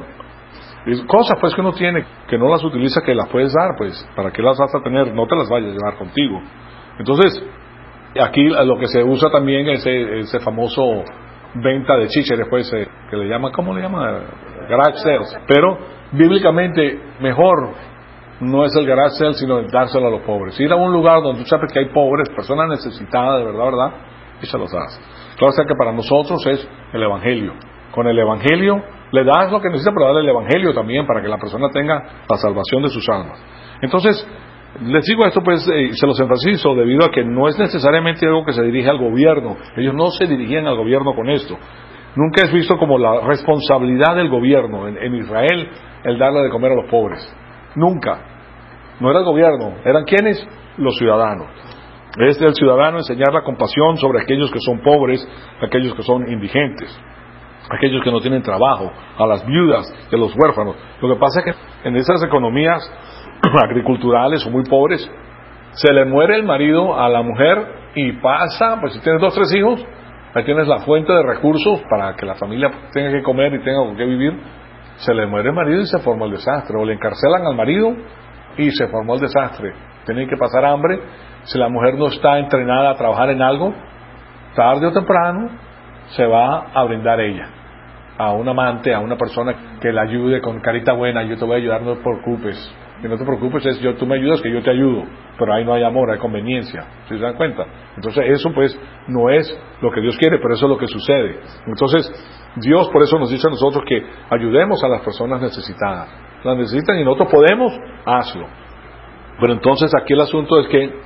Y cosas pues que uno tiene, que no las utiliza, que las puedes dar, pues, ¿para qué las vas a tener? No te las vayas a llevar contigo. Entonces, aquí lo que se usa también es ese, ese famoso venta de chícharos, pues, eh, que le llaman, ¿cómo le llaman? Garage sales. Pero, bíblicamente, mejor no es el garage sale, sino el dárselo a los pobres. Ir a un lugar donde tú sabes que hay pobres, personas necesitadas, de verdad, verdad, y se los das. Claro, o sea que para nosotros es el Evangelio. Con el Evangelio le das lo que necesita, pero darle el Evangelio también para que la persona tenga la salvación de sus almas. Entonces, les digo esto, pues, eh, se los enfatizo debido a que no es necesariamente algo que se dirige al gobierno. Ellos no se dirigían al gobierno con esto. Nunca es visto como la responsabilidad del gobierno en, en Israel el darle de comer a los pobres. Nunca. No era el gobierno. ¿Eran quiénes? Los ciudadanos. Es del ciudadano enseñar la compasión sobre aquellos que son pobres, aquellos que son indigentes, aquellos que no tienen trabajo, a las viudas y a los huérfanos. Lo que pasa es que en esas economías agriculturales o muy pobres, se le muere el marido a la mujer y pasa, pues si tienes dos o tres hijos, ahí tienes la fuente de recursos para que la familia tenga que comer y tenga con qué vivir. Se le muere el marido y se formó el desastre, o le encarcelan al marido y se formó el desastre. Tienen que pasar hambre. Si la mujer no está entrenada a trabajar en algo, tarde o temprano se va a brindar ella a un amante, a una persona que la ayude con carita buena. Yo te voy a ayudar, no te preocupes. Que no te preocupes, es yo, tú me ayudas, que yo te ayudo. Pero ahí no hay amor, hay conveniencia. ¿Sí se dan cuenta? Entonces eso pues no es lo que Dios quiere, pero eso es lo que sucede. Entonces Dios por eso nos dice a nosotros que ayudemos a las personas necesitadas. Las necesitan y nosotros podemos, hazlo. Pero entonces aquí el asunto es que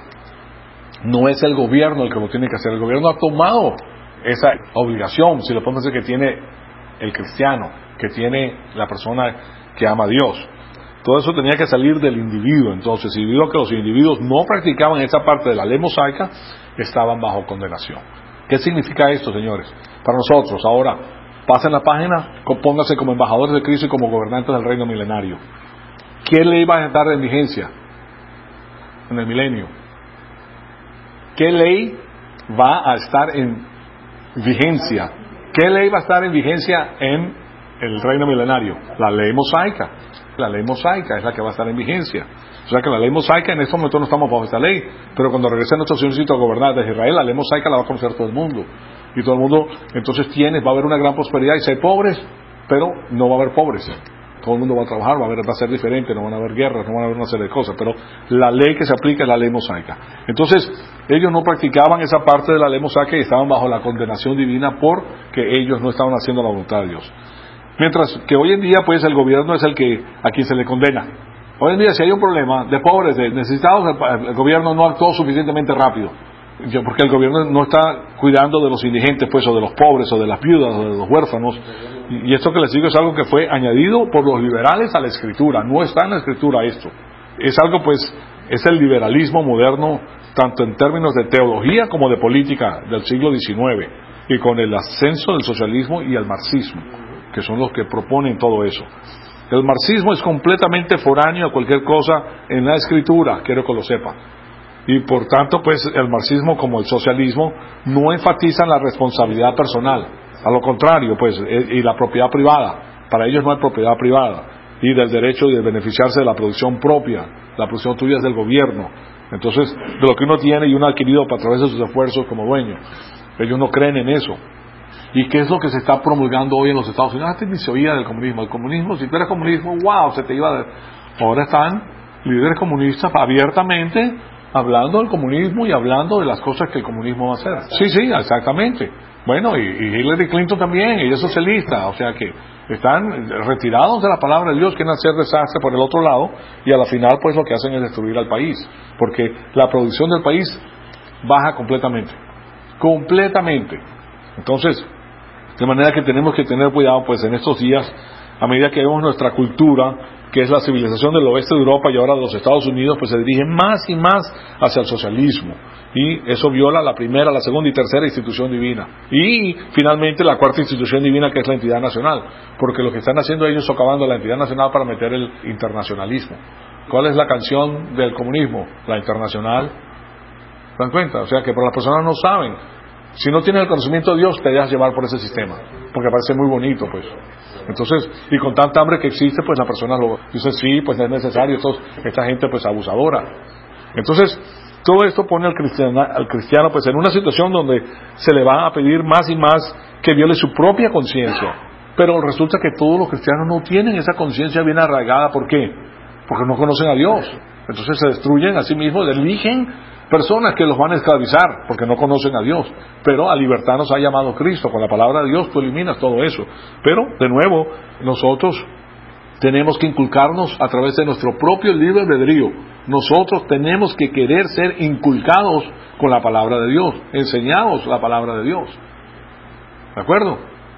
no es el gobierno el que lo tiene que hacer. El gobierno ha tomado esa obligación, si lo podemos decir, que tiene el cristiano, que tiene la persona que ama a Dios. Todo eso tenía que salir del individuo. Entonces, y debido a que los individuos no practicaban esa parte de la ley mosaica, estaban bajo condenación. ¿Qué significa esto, señores? Para nosotros, ahora, pasen la página, pónganse como embajadores de Cristo y como gobernantes del reino milenario. ¿Quién le iba a dar en vigencia en el milenio? ¿Qué ley va a estar en vigencia? ¿Qué ley va a estar en vigencia en el reino milenario? La ley mosaica. La ley mosaica es la que va a estar en vigencia. O sea que la ley mosaica, en estos momentos no estamos bajo esta ley, pero cuando regrese nuestro Señorcito a gobernar desde Israel, la ley mosaica la va a conocer todo el mundo. Y todo el mundo, entonces tiene, va a haber una gran prosperidad y si hay pobres, pero no va a haber pobres. Todo el mundo va a trabajar, va a, haber, va a ser diferente, no van a haber guerras, no van a haber una serie de cosas, pero la ley que se aplica es la ley mosaica. Entonces, ellos no practicaban esa parte de la ley mosaica y estaban bajo la condenación divina porque ellos no estaban haciendo la voluntad de Dios. Mientras que hoy en día, pues, el gobierno es el que a quien se le condena. Hoy en día, si hay un problema de pobres, de necesitados, el, el gobierno no actuó suficientemente rápido. Porque el gobierno no está cuidando de los indigentes, pues, o de los pobres, o de las viudas, o de los huérfanos. Y esto que les digo es algo que fue añadido por los liberales a la Escritura. No está en la Escritura esto. Es algo, pues, es el liberalismo moderno, tanto en términos de teología como de política del siglo diecinueve. Y con el ascenso del socialismo y el marxismo, que son los que proponen todo eso. El marxismo es completamente foráneo a cualquier cosa en la Escritura, quiero que lo sepa. Y por tanto, pues, el marxismo como el socialismo no enfatizan la responsabilidad personal. A lo contrario, pues, y la propiedad privada. Para ellos no hay propiedad privada. Y del derecho de beneficiarse de la producción propia. La producción tuya es del gobierno. Entonces, de lo que uno tiene y uno ha adquirido a través de sus esfuerzos como dueño. Ellos no creen en eso. ¿Y qué es lo que se está promulgando hoy en los Estados Unidos? Antes ni se oía del comunismo. El comunismo, si tú eres comunismo, wow, se te iba de... Ahora están líderes comunistas abiertamente hablando del comunismo y hablando de las cosas que el comunismo va a hacer. Sí, sí, exactamente. Bueno, y, y Hillary Clinton también, ella es socialista, o sea que están retirados de la palabra de Dios, quieren hacer desastre por el otro lado, y a la final pues lo que hacen es destruir al país, porque la producción del país baja completamente, completamente. Entonces, de manera que tenemos que tener cuidado pues en estos días a medida que vemos nuestra cultura, que es la civilización del oeste de Europa y ahora de los Estados Unidos, pues se dirige más y más hacia el socialismo. Y eso viola la primera, la segunda y tercera institución divina. Y finalmente la cuarta institución divina, que es la entidad nacional. Porque lo que están haciendo ellos es socavando la entidad nacional para meter el internacionalismo. ¿Cuál es la canción del comunismo? La internacional. ¿Se dan cuenta? O sea que por las personas no saben. Si no tienes el conocimiento de Dios, te dejas llevar por ese sistema. Porque parece muy bonito, pues. Entonces, y con tanta hambre que existe, pues la persona lo dice, sí, pues es necesario. Entonces, esta gente, pues, abusadora. Entonces, todo esto pone al cristiano, al cristiano, pues, en una situación donde se le va a pedir más y más que viole su propia conciencia. Pero resulta que todos los cristianos no tienen esa conciencia bien arraigada. ¿Por qué? Porque no conocen a Dios. Entonces se destruyen a sí mismos, eligen personas que los van a esclavizar porque no conocen a Dios. Pero a libertad nos ha llamado Cristo. Con la palabra de Dios tú eliminas todo eso. Pero, de nuevo, nosotros tenemos que inculcarnos a través de nuestro propio libre albedrío. Nosotros tenemos que querer ser inculcados con la palabra de Dios, enseñados la palabra de Dios. ¿De acuerdo?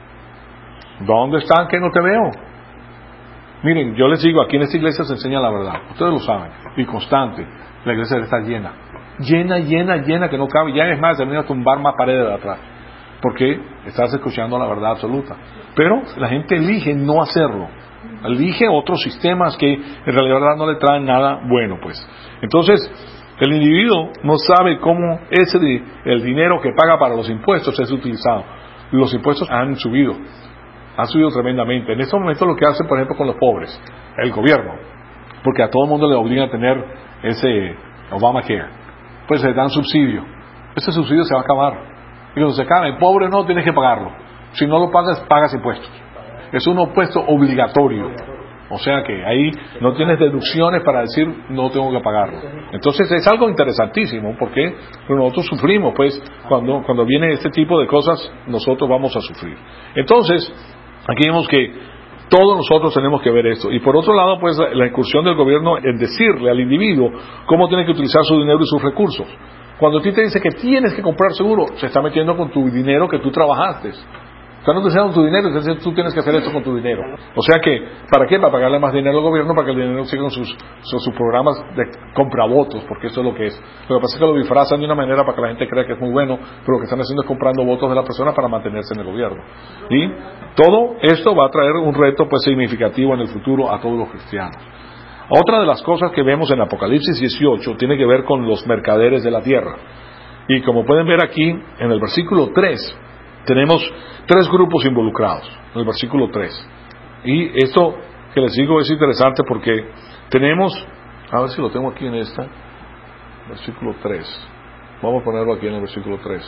¿Dónde están que no te veo? Miren, yo les digo, aquí en esta iglesia se enseña la verdad. Ustedes lo saben. Y constante. La iglesia está llena. Llena, llena, llena, que no cabe. Ya es más, se viene a tumbar más paredes de atrás. Porque estás escuchando la verdad absoluta. Pero la gente elige no hacerlo. Elige otros sistemas que en realidad no le traen nada bueno, pues. Entonces, el individuo no sabe cómo ese el dinero que paga para los impuestos es utilizado. Los impuestos han subido. Han subido tremendamente. En estos momentos lo que hacen, por ejemplo, con los pobres, el gobierno, porque a todo el mundo le obligan a tener ese Obamacare, pues le dan subsidio. Ese subsidio se va a acabar. Y cuando se acabe, el pobre no tienes que pagarlo. Si no lo pagas, pagas impuestos. Es un impuesto obligatorio. O sea que ahí no tienes deducciones para decir no tengo que pagarlo. Entonces es algo interesantísimo porque nosotros sufrimos, pues cuando, cuando viene este tipo de cosas nosotros vamos a sufrir. Entonces aquí vemos que todos nosotros tenemos que ver esto. Y por otro lado, pues la, la incursión del gobierno en decirle al individuo cómo tiene que utilizar su dinero y sus recursos. Cuando a ti te dice que tienes que comprar seguro, se está metiendo con tu dinero que tú trabajaste. Están utilizando tu dinero, entonces tú tienes que hacer esto con tu dinero. O sea que, ¿para qué? Para pagarle más dinero al gobierno, para que el dinero siga con sus, sus, sus programas de compravotos, porque eso es lo que es. Lo que pasa es que lo disfrazan de una manera para que la gente crea que es muy bueno, pero lo que están haciendo es comprando votos de la persona para mantenerse en el gobierno. Y todo esto va a traer un reto pues significativo en el futuro a todos los cristianos. Otra de las cosas que vemos en Apocalipsis dieciocho tiene que ver con los mercaderes de la tierra. Y como pueden ver aquí, en el versículo tres, tenemos tres grupos involucrados, en el versículo tres. Y esto que les digo es interesante porque tenemos, a ver si lo tengo aquí en esta, versículo tres. Vamos a ponerlo aquí en el versículo tres.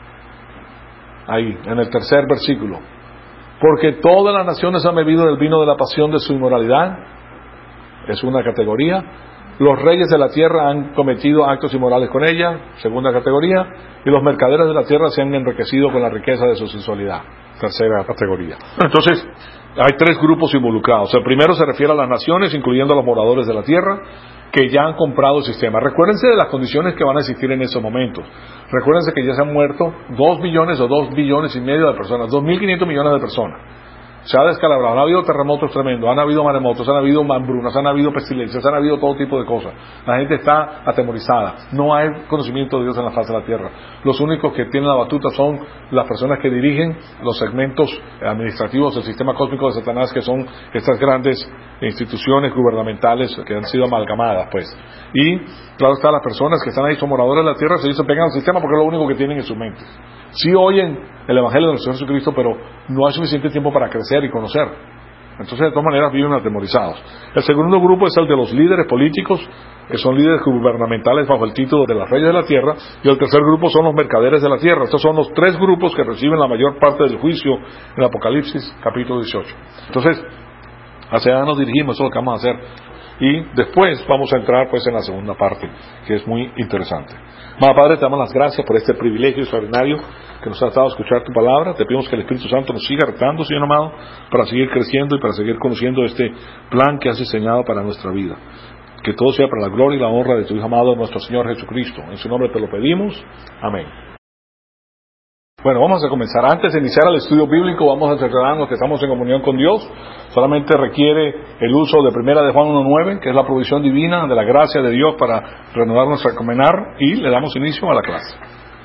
Ahí, en el tercer versículo. Porque todas las naciones han bebido del vino de la pasión de su inmoralidad. Es una categoría. Los reyes de la tierra han cometido actos inmorales con ella, segunda categoría, y los mercaderes de la tierra se han enriquecido con la riqueza de su sensualidad, tercera categoría. Entonces, hay tres grupos involucrados. El primero se refiere a las naciones, incluyendo a los moradores de la tierra, que ya han comprado el sistema. Recuérdense de las condiciones que van a existir en esos momentos. Recuérdense que ya se han muerto dos millones o dos billones y medio de personas, dos mil quinientos millones de personas. Se ha descalabrado, han habido terremotos tremendos, han habido maremotos, han habido hambrunas, han habido pestilencias, han habido todo tipo de cosas. La gente está atemorizada, no hay conocimiento de Dios en la faz de la tierra. Los únicos que tienen la batuta son las personas que dirigen los segmentos administrativos del sistema cósmico de Satanás, que son estas grandes instituciones gubernamentales que han sido amalgamadas, pues. Y claro está, las personas que están ahí son moradores de la tierra, se dicen pegan al sistema porque es lo único que tienen en sus mentes. Sí oyen el Evangelio de nuestro Señor Jesucristo, pero no hay suficiente tiempo para crecer y conocer. Entonces, de todas maneras, viven atemorizados. El segundo grupo es el de los líderes políticos, que son líderes gubernamentales bajo el título de las reyes de la tierra, y el tercer grupo son los mercaderes de la tierra. Estos son los tres grupos que reciben la mayor parte del juicio en Apocalipsis, capítulo dieciocho. Entonces, hacia allá nos dirigimos, eso es lo que vamos a hacer. Y después vamos a entrar pues en la segunda parte, que es muy interesante. Amado Padre, te damos las gracias por este privilegio extraordinario que nos has dado a escuchar tu palabra. Te pedimos que el Espíritu Santo nos siga retando, Señor amado, para seguir creciendo y para seguir conociendo este plan que has diseñado para nuestra vida. Que todo sea para la gloria y la honra de tu Hijo amado, nuestro Señor Jesucristo. En su nombre te lo pedimos. Amén. Bueno, vamos a comenzar. Antes de iniciar el estudio bíblico, vamos a cerciorarnos que estamos en comunión con Dios. Solamente requiere el uso de Primera de Juan uno nueve, que es la provisión divina de la gracia de Dios para renovar nuestro caminar, y le damos inicio a la clase.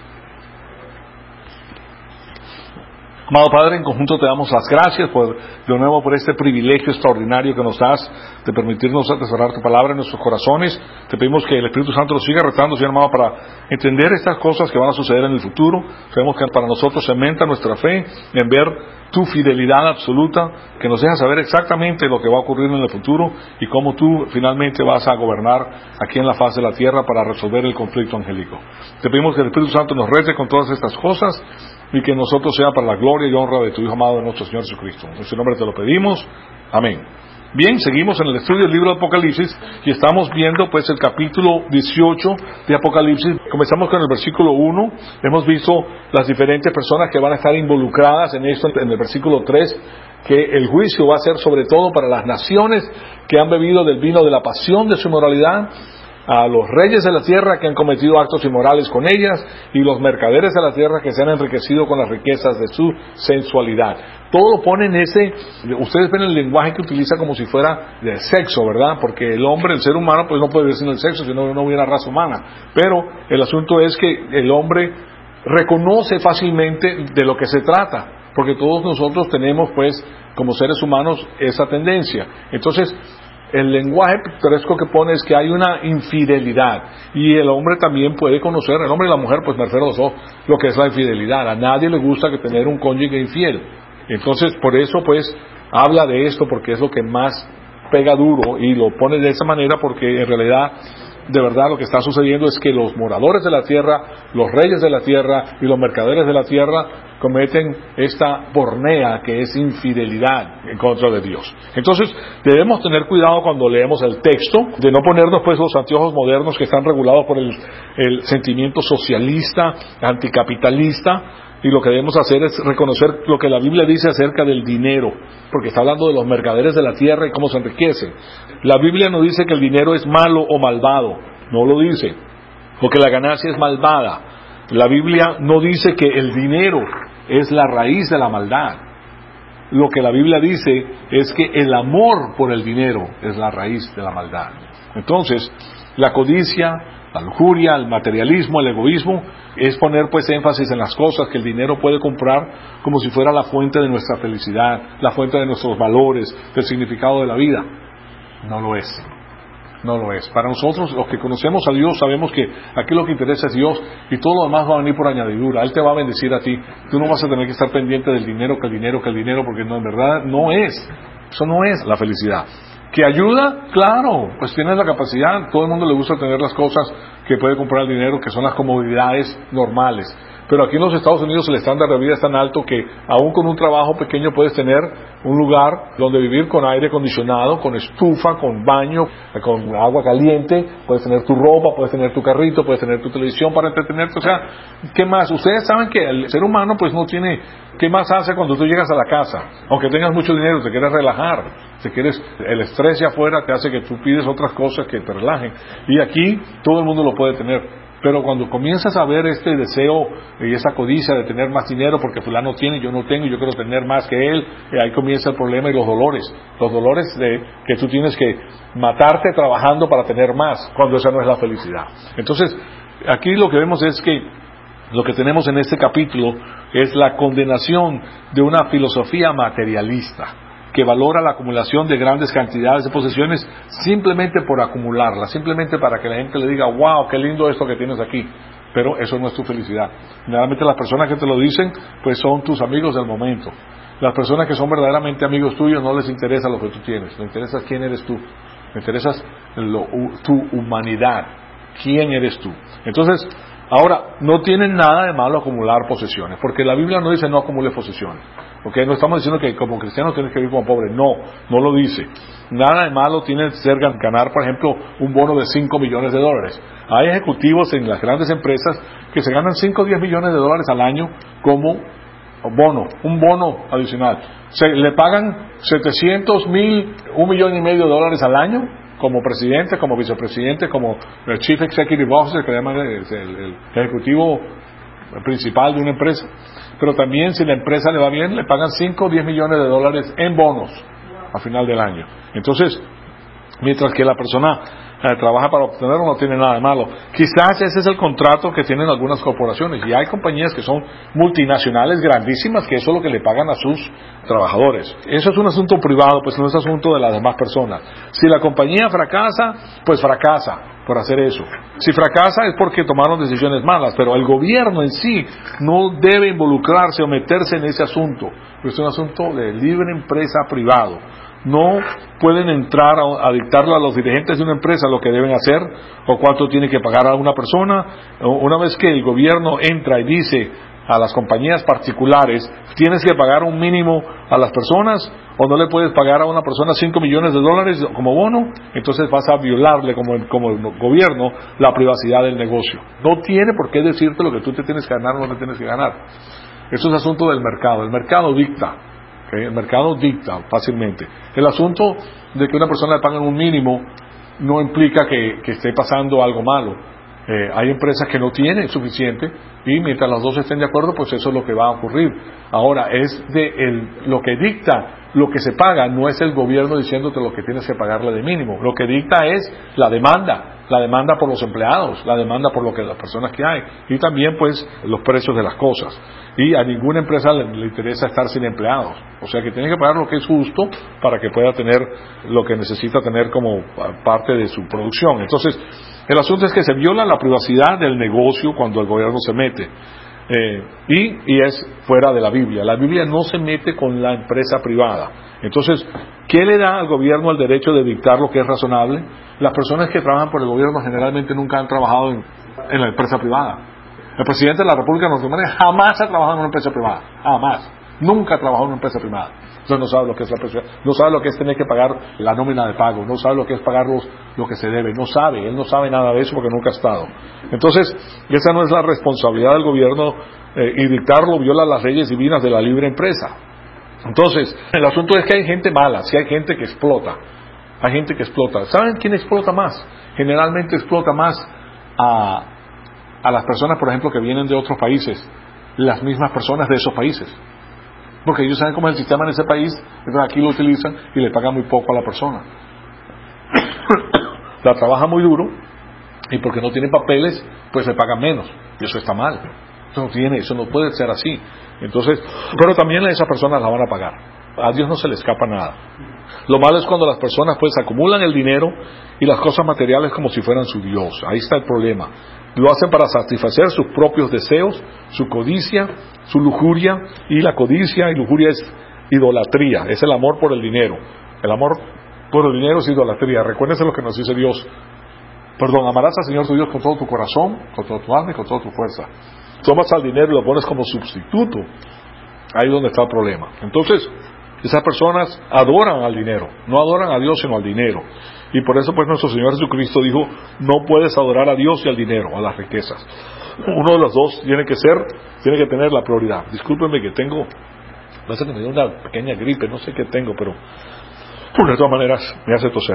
Amado Padre, en conjunto te damos las gracias por, de nuevo por este privilegio extraordinario que nos das de permitirnos atesorar tu palabra en nuestros corazones. Te pedimos que el Espíritu Santo nos siga retando, Señor amado, para entender estas cosas que van a suceder en el futuro. Sabemos que para nosotros cementa nuestra fe en ver tu fidelidad absoluta, que nos deja saber exactamente lo que va a ocurrir en el futuro y cómo tú finalmente vas a gobernar aquí en la faz de la tierra para resolver el conflicto angélico. Te pedimos que el Espíritu Santo nos rete con todas estas cosas y que nosotros sea para la gloria y honra de tu Hijo amado, de nuestro Señor Jesucristo. En su nombre te lo pedimos. Amén. Bien, seguimos en el estudio del libro de Apocalipsis y estamos viendo pues el capítulo dieciocho de Apocalipsis. Comenzamos con el versículo uno. Hemos visto las diferentes personas que van a estar involucradas en esto en el versículo tres, que el juicio va a ser sobre todo para las naciones que han bebido del vino de la pasión de su inmoralidad, a los reyes de la tierra que han cometido actos inmorales con ellas, y los mercaderes de la tierra que se han enriquecido con las riquezas de su sensualidad. Todo lo pone en ese, ustedes ven el lenguaje que utiliza como si fuera de sexo, ¿verdad? Porque el hombre, el ser humano, pues no puede vivir sin el sexo, si no, no hubiera raza humana. Pero el asunto es que el hombre reconoce fácilmente de lo que se trata, porque todos nosotros tenemos, pues, como seres humanos, esa tendencia. Entonces, el lenguaje pictoresco que pone es que hay una infidelidad, y el hombre también puede conocer, el hombre y la mujer, pues me refiero a los dos, lo que es la infidelidad. A nadie le gusta que tener un cónyuge infiel. Entonces, por eso, pues, habla de esto, porque es lo que más pega duro, y lo pone de esa manera porque en realidad, de verdad, lo que está sucediendo es que los moradores de la tierra, los reyes de la tierra y los mercaderes de la tierra cometen esta pornea que es infidelidad en contra de Dios. Entonces, debemos tener cuidado cuando leemos el texto, de no ponernos pues los anteojos modernos que están regulados por el, el sentimiento socialista, anticapitalista, y lo que debemos hacer es reconocer lo que la Biblia dice acerca del dinero, porque está hablando de los mercaderes de la tierra y cómo se enriquecen. La Biblia no dice que el dinero es malo o malvado, no lo dice, porque la ganancia es malvada. La Biblia no dice que el dinero es la raíz de la maldad. Lo que la Biblia dice es que el amor por el dinero es la raíz de la maldad. Entonces, la codicia, la lujuria, el materialismo, el egoísmo, es poner pues énfasis en las cosas que el dinero puede comprar como si fuera la fuente de nuestra felicidad, la fuente de nuestros valores, del significado de la vida. No lo es. No lo es. Para nosotros, los que conocemos a Dios, sabemos que aquí lo que interesa es Dios, y todo lo demás va a venir por añadidura. Él te va a bendecir a ti. Tú no vas a tener que estar pendiente del dinero, que el dinero, que el dinero, porque no, en verdad no es. Eso no es la felicidad. ¿Que ayuda? Claro, pues tienes la capacidad. Todo el mundo le gusta tener las cosas que puede comprar el dinero, que son las comodidades normales. Pero aquí en los Estados Unidos el estándar de vida es tan alto que aún con un trabajo pequeño puedes tener un lugar donde vivir con aire acondicionado, con estufa, con baño, con agua caliente, puedes tener tu ropa, puedes tener tu carrito, puedes tener tu televisión para entretenerte. O sea, ¿qué más? Ustedes saben que el ser humano pues no tiene... ¿Qué más hace cuando tú llegas a la casa? Aunque tengas mucho dinero, te quieres relajar, te quieres, el estrés de afuera te hace que tú pides otras cosas que te relajen. Y aquí todo el mundo lo puede tener. Pero cuando comienzas a ver este deseo y esa codicia de tener más dinero porque fulano tiene, yo no tengo, yo quiero tener más que él, ahí comienza el problema y los dolores. Los dolores de que tú tienes que matarte trabajando para tener más, cuando esa no es la felicidad. Entonces, aquí lo que vemos es que lo que tenemos en este capítulo es la condenación de una filosofía materialista que valora la acumulación de grandes cantidades de posesiones simplemente por acumularlas, simplemente para que la gente le diga, wow, qué lindo esto que tienes aquí. Pero eso no es tu felicidad. Generalmente las personas que te lo dicen, pues son tus amigos del momento. Las personas que son verdaderamente amigos tuyos no les interesa lo que tú tienes, les interesa quién eres tú, les interesa lo, tu humanidad, quién eres tú. Entonces, ahora, no tienen nada de malo acumular posesiones, porque la Biblia no dice no acumules posesiones. Okay, no estamos diciendo que como cristianos tienes que vivir como pobre, no, no lo dice. Nada de malo tiene ser ganar, por ejemplo, un bono de cinco millones de dólares. Hay ejecutivos en las grandes empresas que se ganan cinco o diez millones de dólares al año como bono, un bono adicional. Se le pagan setecientos mil, un millón y medio de dólares al año como presidente, como vicepresidente, como el Chief Executive Officer, que llaman el, el, el ejecutivo principal de una empresa, pero también si la empresa le va bien, le pagan cinco o diez millones de dólares en bonos a final del año. Entonces, mientras que la persona eh, trabaja para obtenerlo, no tiene nada de malo. Quizás ese es el contrato que tienen algunas corporaciones, y hay compañías que son multinacionales grandísimas que eso es lo que le pagan a sus trabajadores. Eso es un asunto privado, pues no es asunto de las demás personas. Si la compañía fracasa, pues fracasa por hacer eso. Si fracasa es porque tomaron decisiones malas, pero el gobierno en sí no debe involucrarse o meterse en ese asunto. Es un asunto de libre empresa privado. No pueden entrar a, a dictarle a los dirigentes de una empresa lo que deben hacer o cuánto tiene que pagar a una persona. Una vez que el gobierno entra y dice a las compañías particulares, tienes que pagar un mínimo a las personas o no le puedes pagar a una persona cinco millones de dólares como bono, entonces vas a violarle como, como gobierno la privacidad del negocio. No tiene por qué decirte lo que tú te tienes que ganar o no te tienes que ganar. Eso es asunto del mercado. El mercado dicta. ¿Okay? El mercado dicta fácilmente. El asunto de que una persona le paguen un mínimo no implica que, que esté pasando algo malo. Eh, hay empresas que no tienen suficiente y mientras los dos estén de acuerdo, pues eso es lo que va a ocurrir. Ahora, es de el, lo que dicta lo que se paga, no es el gobierno diciéndote lo que tienes que pagarle de mínimo. Lo que dicta es la demanda, la demanda por los empleados, la demanda por lo que las personas que hay y también pues los precios de las cosas. Y a ninguna empresa le, le interesa estar sin empleados, o sea que tiene que pagar lo que es justo para que pueda tener lo que necesita tener como parte de su producción. Entonces, el asunto es que se viola la privacidad del negocio cuando el gobierno se mete. Eh, y, y es fuera de la Biblia. La Biblia no se mete con la empresa privada. Entonces, ¿qué le da al gobierno el derecho de dictar lo que es razonable? Las personas que trabajan por el gobierno generalmente nunca han trabajado en, en la empresa privada. El presidente de la República Norteamericana jamás ha trabajado en una empresa privada. Jamás. Nunca ha trabajado en una empresa privada. Entonces no sabe lo que es la presión, no sabe lo que es tener que pagar la nómina de pago, no sabe lo que es pagar los, lo que se debe, no sabe, él no sabe nada de eso porque nunca ha estado. Entonces, esa no es la responsabilidad del gobierno eh, y dictarlo viola las leyes divinas de la libre empresa. Entonces, el asunto es que hay gente mala, si hay gente que explota, hay gente que explota. ¿Saben quién explota más? Generalmente explota más a, a las personas, por ejemplo, que vienen de otros países, las mismas personas de esos países. Porque ellos saben cómo es el sistema en ese país, entonces aquí lo utilizan y le pagan muy poco a la persona. La trabaja muy duro y porque no tiene papeles, pues le pagan menos. Y eso está mal. Eso no tiene, eso no puede ser así. Entonces, pero también a esas personas la van a pagar. A Dios no se le escapa nada. Lo malo es cuando las personas pues acumulan el dinero y las cosas materiales como si fueran su Dios. Ahí está el problema. Lo hacen para satisfacer sus propios deseos, su codicia, su lujuria, y la codicia y lujuria es idolatría, es el amor por el dinero. El amor por el dinero es idolatría. Recuérdense lo que nos dice Dios. Perdón, amarás al Señor tu Dios con todo tu corazón, con toda tu alma y con toda tu fuerza. Tomas al dinero y lo pones como sustituto. Ahí es donde está el problema. Entonces, esas personas adoran al dinero, no adoran a Dios sino al dinero. Y por eso pues nuestro Señor Jesucristo dijo, no puedes adorar a Dios y al dinero, a las riquezas. Uno de los dos tiene que ser, tiene que tener la prioridad. Discúlpenme que tengo, parece que me dio una pequeña gripe, no sé qué tengo, pero de todas maneras me hace toser.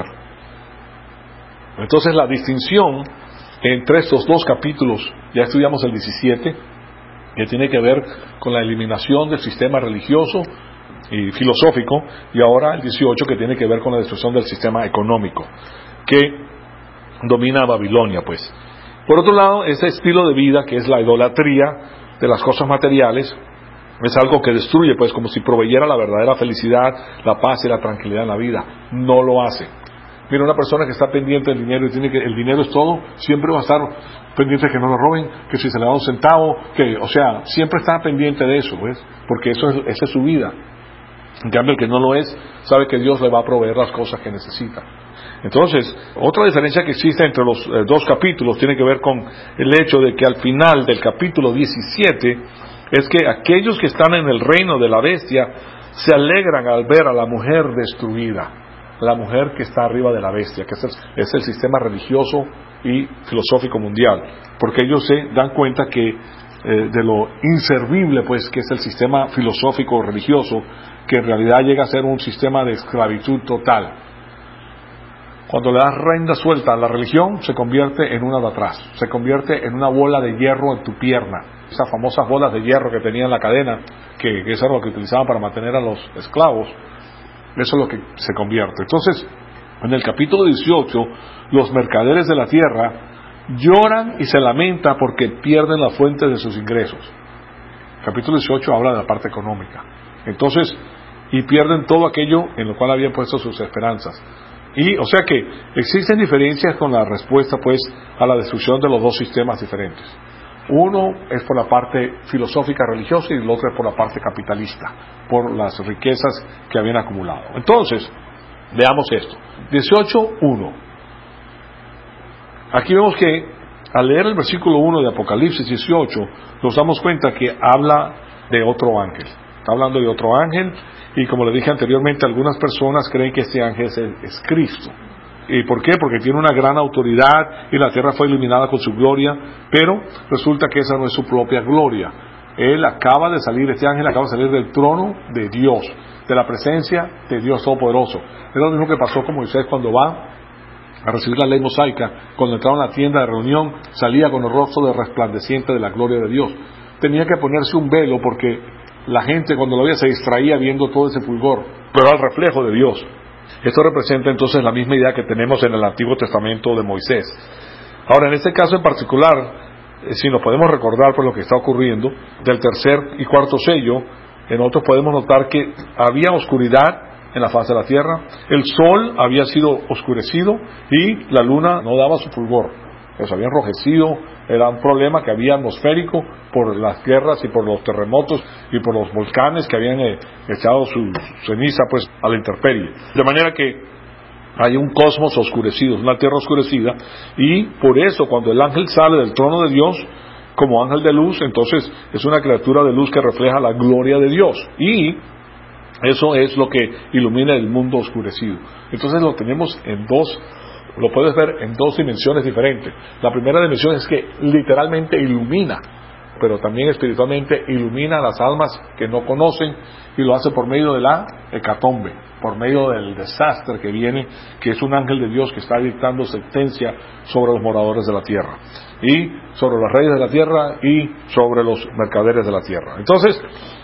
Entonces la distinción entre estos dos capítulos, ya estudiamos el diecisiete, que tiene que ver con la eliminación del sistema religioso y filosófico, y ahora el dieciocho que tiene que ver con la destrucción del sistema económico que domina Babilonia. Pues por otro lado, ese estilo de vida que es la idolatría de las cosas materiales es algo que destruye, pues como si proveyera la verdadera felicidad, la paz y la tranquilidad en la vida. No lo hace. Mira, una persona que está pendiente del dinero y tiene que el dinero es todo, siempre va a estar pendiente de que no lo roben, que si se le da un centavo, que, o sea, siempre está pendiente de eso, ¿ves? Porque eso es, esa es su vida. En cambio, el que no lo es, sabe que Dios le va a proveer las cosas que necesita. Entonces, otra diferencia que existe entre los eh, dos capítulos tiene que ver con el hecho de que al final del capítulo diecisiete es que aquellos que están en el reino de la bestia se alegran al ver a la mujer destruida, la mujer que está arriba de la bestia, que es el, es el sistema religioso y filosófico mundial, porque ellos se dan cuenta que eh, de lo inservible pues que es el sistema filosófico religioso, que en realidad llega a ser un sistema de esclavitud total. Cuando le das rienda suelta a la religión, se convierte en una de atrás, se convierte en una bola de hierro en tu pierna. Esas famosas bolas de hierro que tenían la cadena, que, que eso era lo que utilizaban para mantener a los esclavos, eso es lo que se convierte. Entonces, en el capítulo dieciocho, los mercaderes de la tierra lloran y se lamentan porque pierden la fuente de sus ingresos. El capítulo dieciocho habla de la parte económica. Entonces, y pierden todo aquello en lo cual habían puesto sus esperanzas. Y, o sea que existen diferencias con la respuesta, pues, a la destrucción de los dos sistemas diferentes. Uno es por la parte filosófica religiosa y el otro es por la parte capitalista, por las riquezas que habían acumulado. Entonces, veamos esto. dieciocho uno. Aquí vemos que al leer el versículo uno de Apocalipsis dieciocho, nos damos cuenta que habla de otro ángel. Está hablando de otro ángel, y como le dije anteriormente, algunas personas creen que este ángel es, es Cristo. ¿Y por qué? Porque tiene una gran autoridad y la tierra fue iluminada con su gloria, pero resulta que esa no es su propia gloria. Él acaba de salir, este ángel acaba de salir del trono de Dios, de la presencia de Dios Todopoderoso. Es lo mismo que pasó con Moisés cuando va a recibir la ley mosaica. Cuando entraba en la tienda de reunión, salía con el rostro de resplandeciente de la gloria de Dios. Tenía que ponerse un velo porque la gente cuando lo veía se distraía viendo todo ese fulgor, pero al reflejo de Dios. Esto representa entonces la misma idea que tenemos en el Antiguo Testamento de Moisés. Ahora, en este caso en particular, eh, si nos podemos recordar por lo que está ocurriendo, del tercer y cuarto sello, en otros podemos notar que había oscuridad en la faz de la tierra, el sol había sido oscurecido y la luna no daba su fulgor, pues había enrojecido. Era un problema que había atmosférico por las guerras y por los terremotos y por los volcanes que habían eh, echado su ceniza pues a la intemperie. De manera que hay un cosmos oscurecido, una tierra oscurecida, y por eso cuando el ángel sale del trono de Dios como ángel de luz, entonces es una criatura de luz que refleja la gloria de Dios, y eso es lo que ilumina el mundo oscurecido. Entonces lo tenemos en dos, lo puedes ver en dos dimensiones diferentes. La primera dimensión es que literalmente ilumina, pero también espiritualmente ilumina a las almas que no conocen, y lo hace por medio de la hecatombe, por medio del desastre que viene, que es un ángel de Dios que está dictando sentencia sobre los moradores de la tierra, y sobre los reyes de la tierra, y sobre los mercaderes de la tierra. Entonces,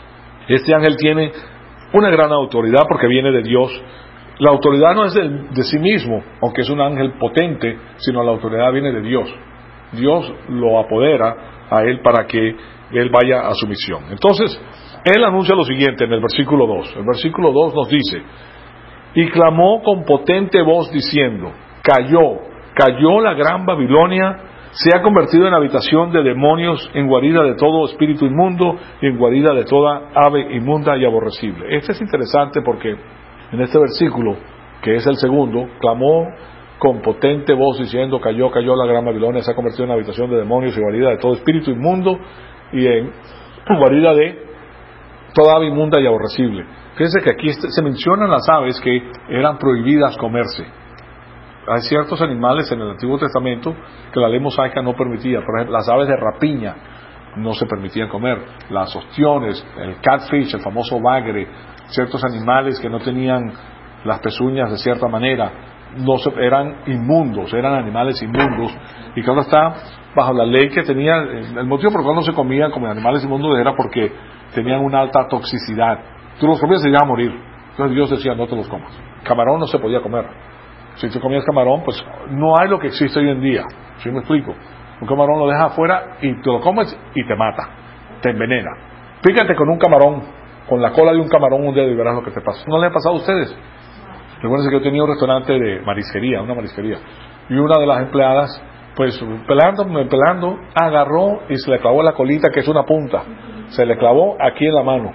este ángel tiene una gran autoridad porque viene de Dios. La autoridad no es de, de sí mismo, aunque es un ángel potente, sino la autoridad viene de Dios. Dios lo apodera a él para que él vaya a su misión. Entonces, él anuncia lo siguiente en el versículo dos. El versículo dos nos dice: y clamó con potente voz diciendo, cayó, cayó la gran Babilonia, se ha convertido en habitación de demonios, en guarida de todo espíritu inmundo, y en guarida de toda ave inmunda y aborrecible. Este es interesante porque en este versículo, que es el segundo, clamó con potente voz diciendo, cayó, cayó la gran Babilonia, se ha convertido en habitación de demonios y guarida de todo espíritu inmundo, y en guarida de toda ave inmunda y aborrecible. Fíjense que aquí se mencionan las aves que eran prohibidas comerse. Hay ciertos animales en el Antiguo Testamento que la ley mosaica no permitía. Por ejemplo, las aves de rapiña no se permitían comer. Las ostiones, el catfish, el famoso bagre, ciertos animales que no tenían las pezuñas de cierta manera, no se, eran inmundos, eran animales inmundos. Y claro está, bajo la ley que tenía, el motivo por el cual no se comían como animales inmundos era porque tenían una alta toxicidad. Tú los comías y te iban a morir. Entonces Dios decía, no te los comas. Camarón no se podía comer. Si tú comías camarón, pues no hay lo que existe hoy en día. ¿Sí me explico? Un camarón lo dejas afuera y te lo comes y te mata, te envenena. Pícate con un camarón, con la cola de un camarón un día y verás lo que te pasa. ¿No le ha pasado a ustedes? Recuerden que yo tenía un restaurante de marisquería, una marisquería, y una de las empleadas, pues pelando, pelando, agarró y se le clavó la colita, que es una punta, se le clavó aquí en la mano.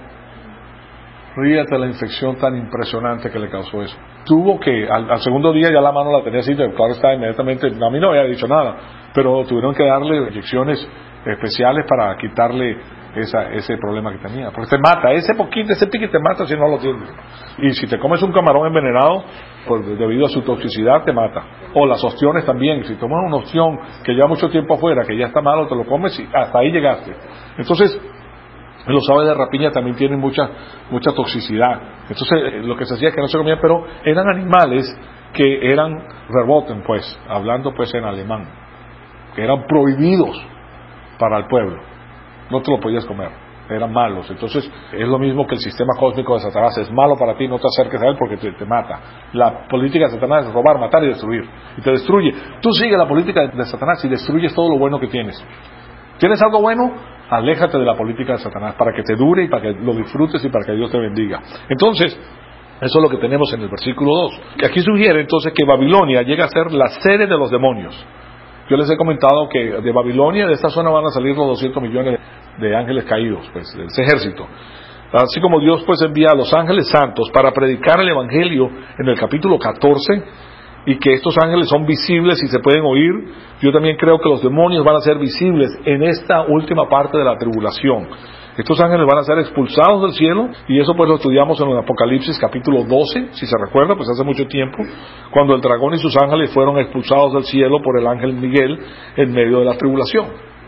Ríete la infección tan impresionante que le causó eso. Tuvo que, al, al segundo día ya la mano la tenía así, claro está, inmediatamente, a mí no había dicho nada, pero tuvieron que darle inyecciones especiales para quitarle esa, ese problema que tenía, porque te mata, ese poquito, ese pique te mata si no lo tienes. Y si te comes un camarón envenenado, pues debido a su toxicidad te mata. O las ostiones también, si tomas una ostión que lleva mucho tiempo afuera, que ya está malo, te lo comes y hasta ahí llegaste. Entonces, los aves de rapiña también tienen mucha mucha toxicidad. Entonces lo que se hacía es que no se comían, pero eran animales que eran verboten, pues, hablando pues en alemán, que eran prohibidos para el pueblo, no te lo podías comer, eran malos. Entonces es lo mismo que el sistema cósmico de Satanás, es malo para ti, no te acerques a él porque te, te mata. La política de Satanás es robar, matar y destruir, y te destruye. Tú sigue la política de Satanás y destruyes todo lo bueno que tienes. ¿Tienes algo bueno? Aléjate de la política de Satanás para que te dure y para que lo disfrutes y para que Dios te bendiga. Entonces, eso es lo que tenemos en el versículo dos. Aquí sugiere entonces que Babilonia llega a ser la sede de los demonios. Yo les he comentado que de Babilonia, de esta zona, van a salir los doscientos millones de ángeles caídos, pues, ese ejército. Así como Dios pues envía a los ángeles santos para predicar el evangelio en el capítulo catorce, y que estos ángeles son visibles y se pueden oír, yo también creo que los demonios van a ser visibles en esta última parte de la tribulación. Estos ángeles van a ser expulsados del cielo, y eso pues lo estudiamos en el Apocalipsis capítulo doce, si se recuerda, pues hace mucho tiempo, cuando el dragón y sus ángeles fueron expulsados del cielo por el ángel Miguel en medio de la tribulación.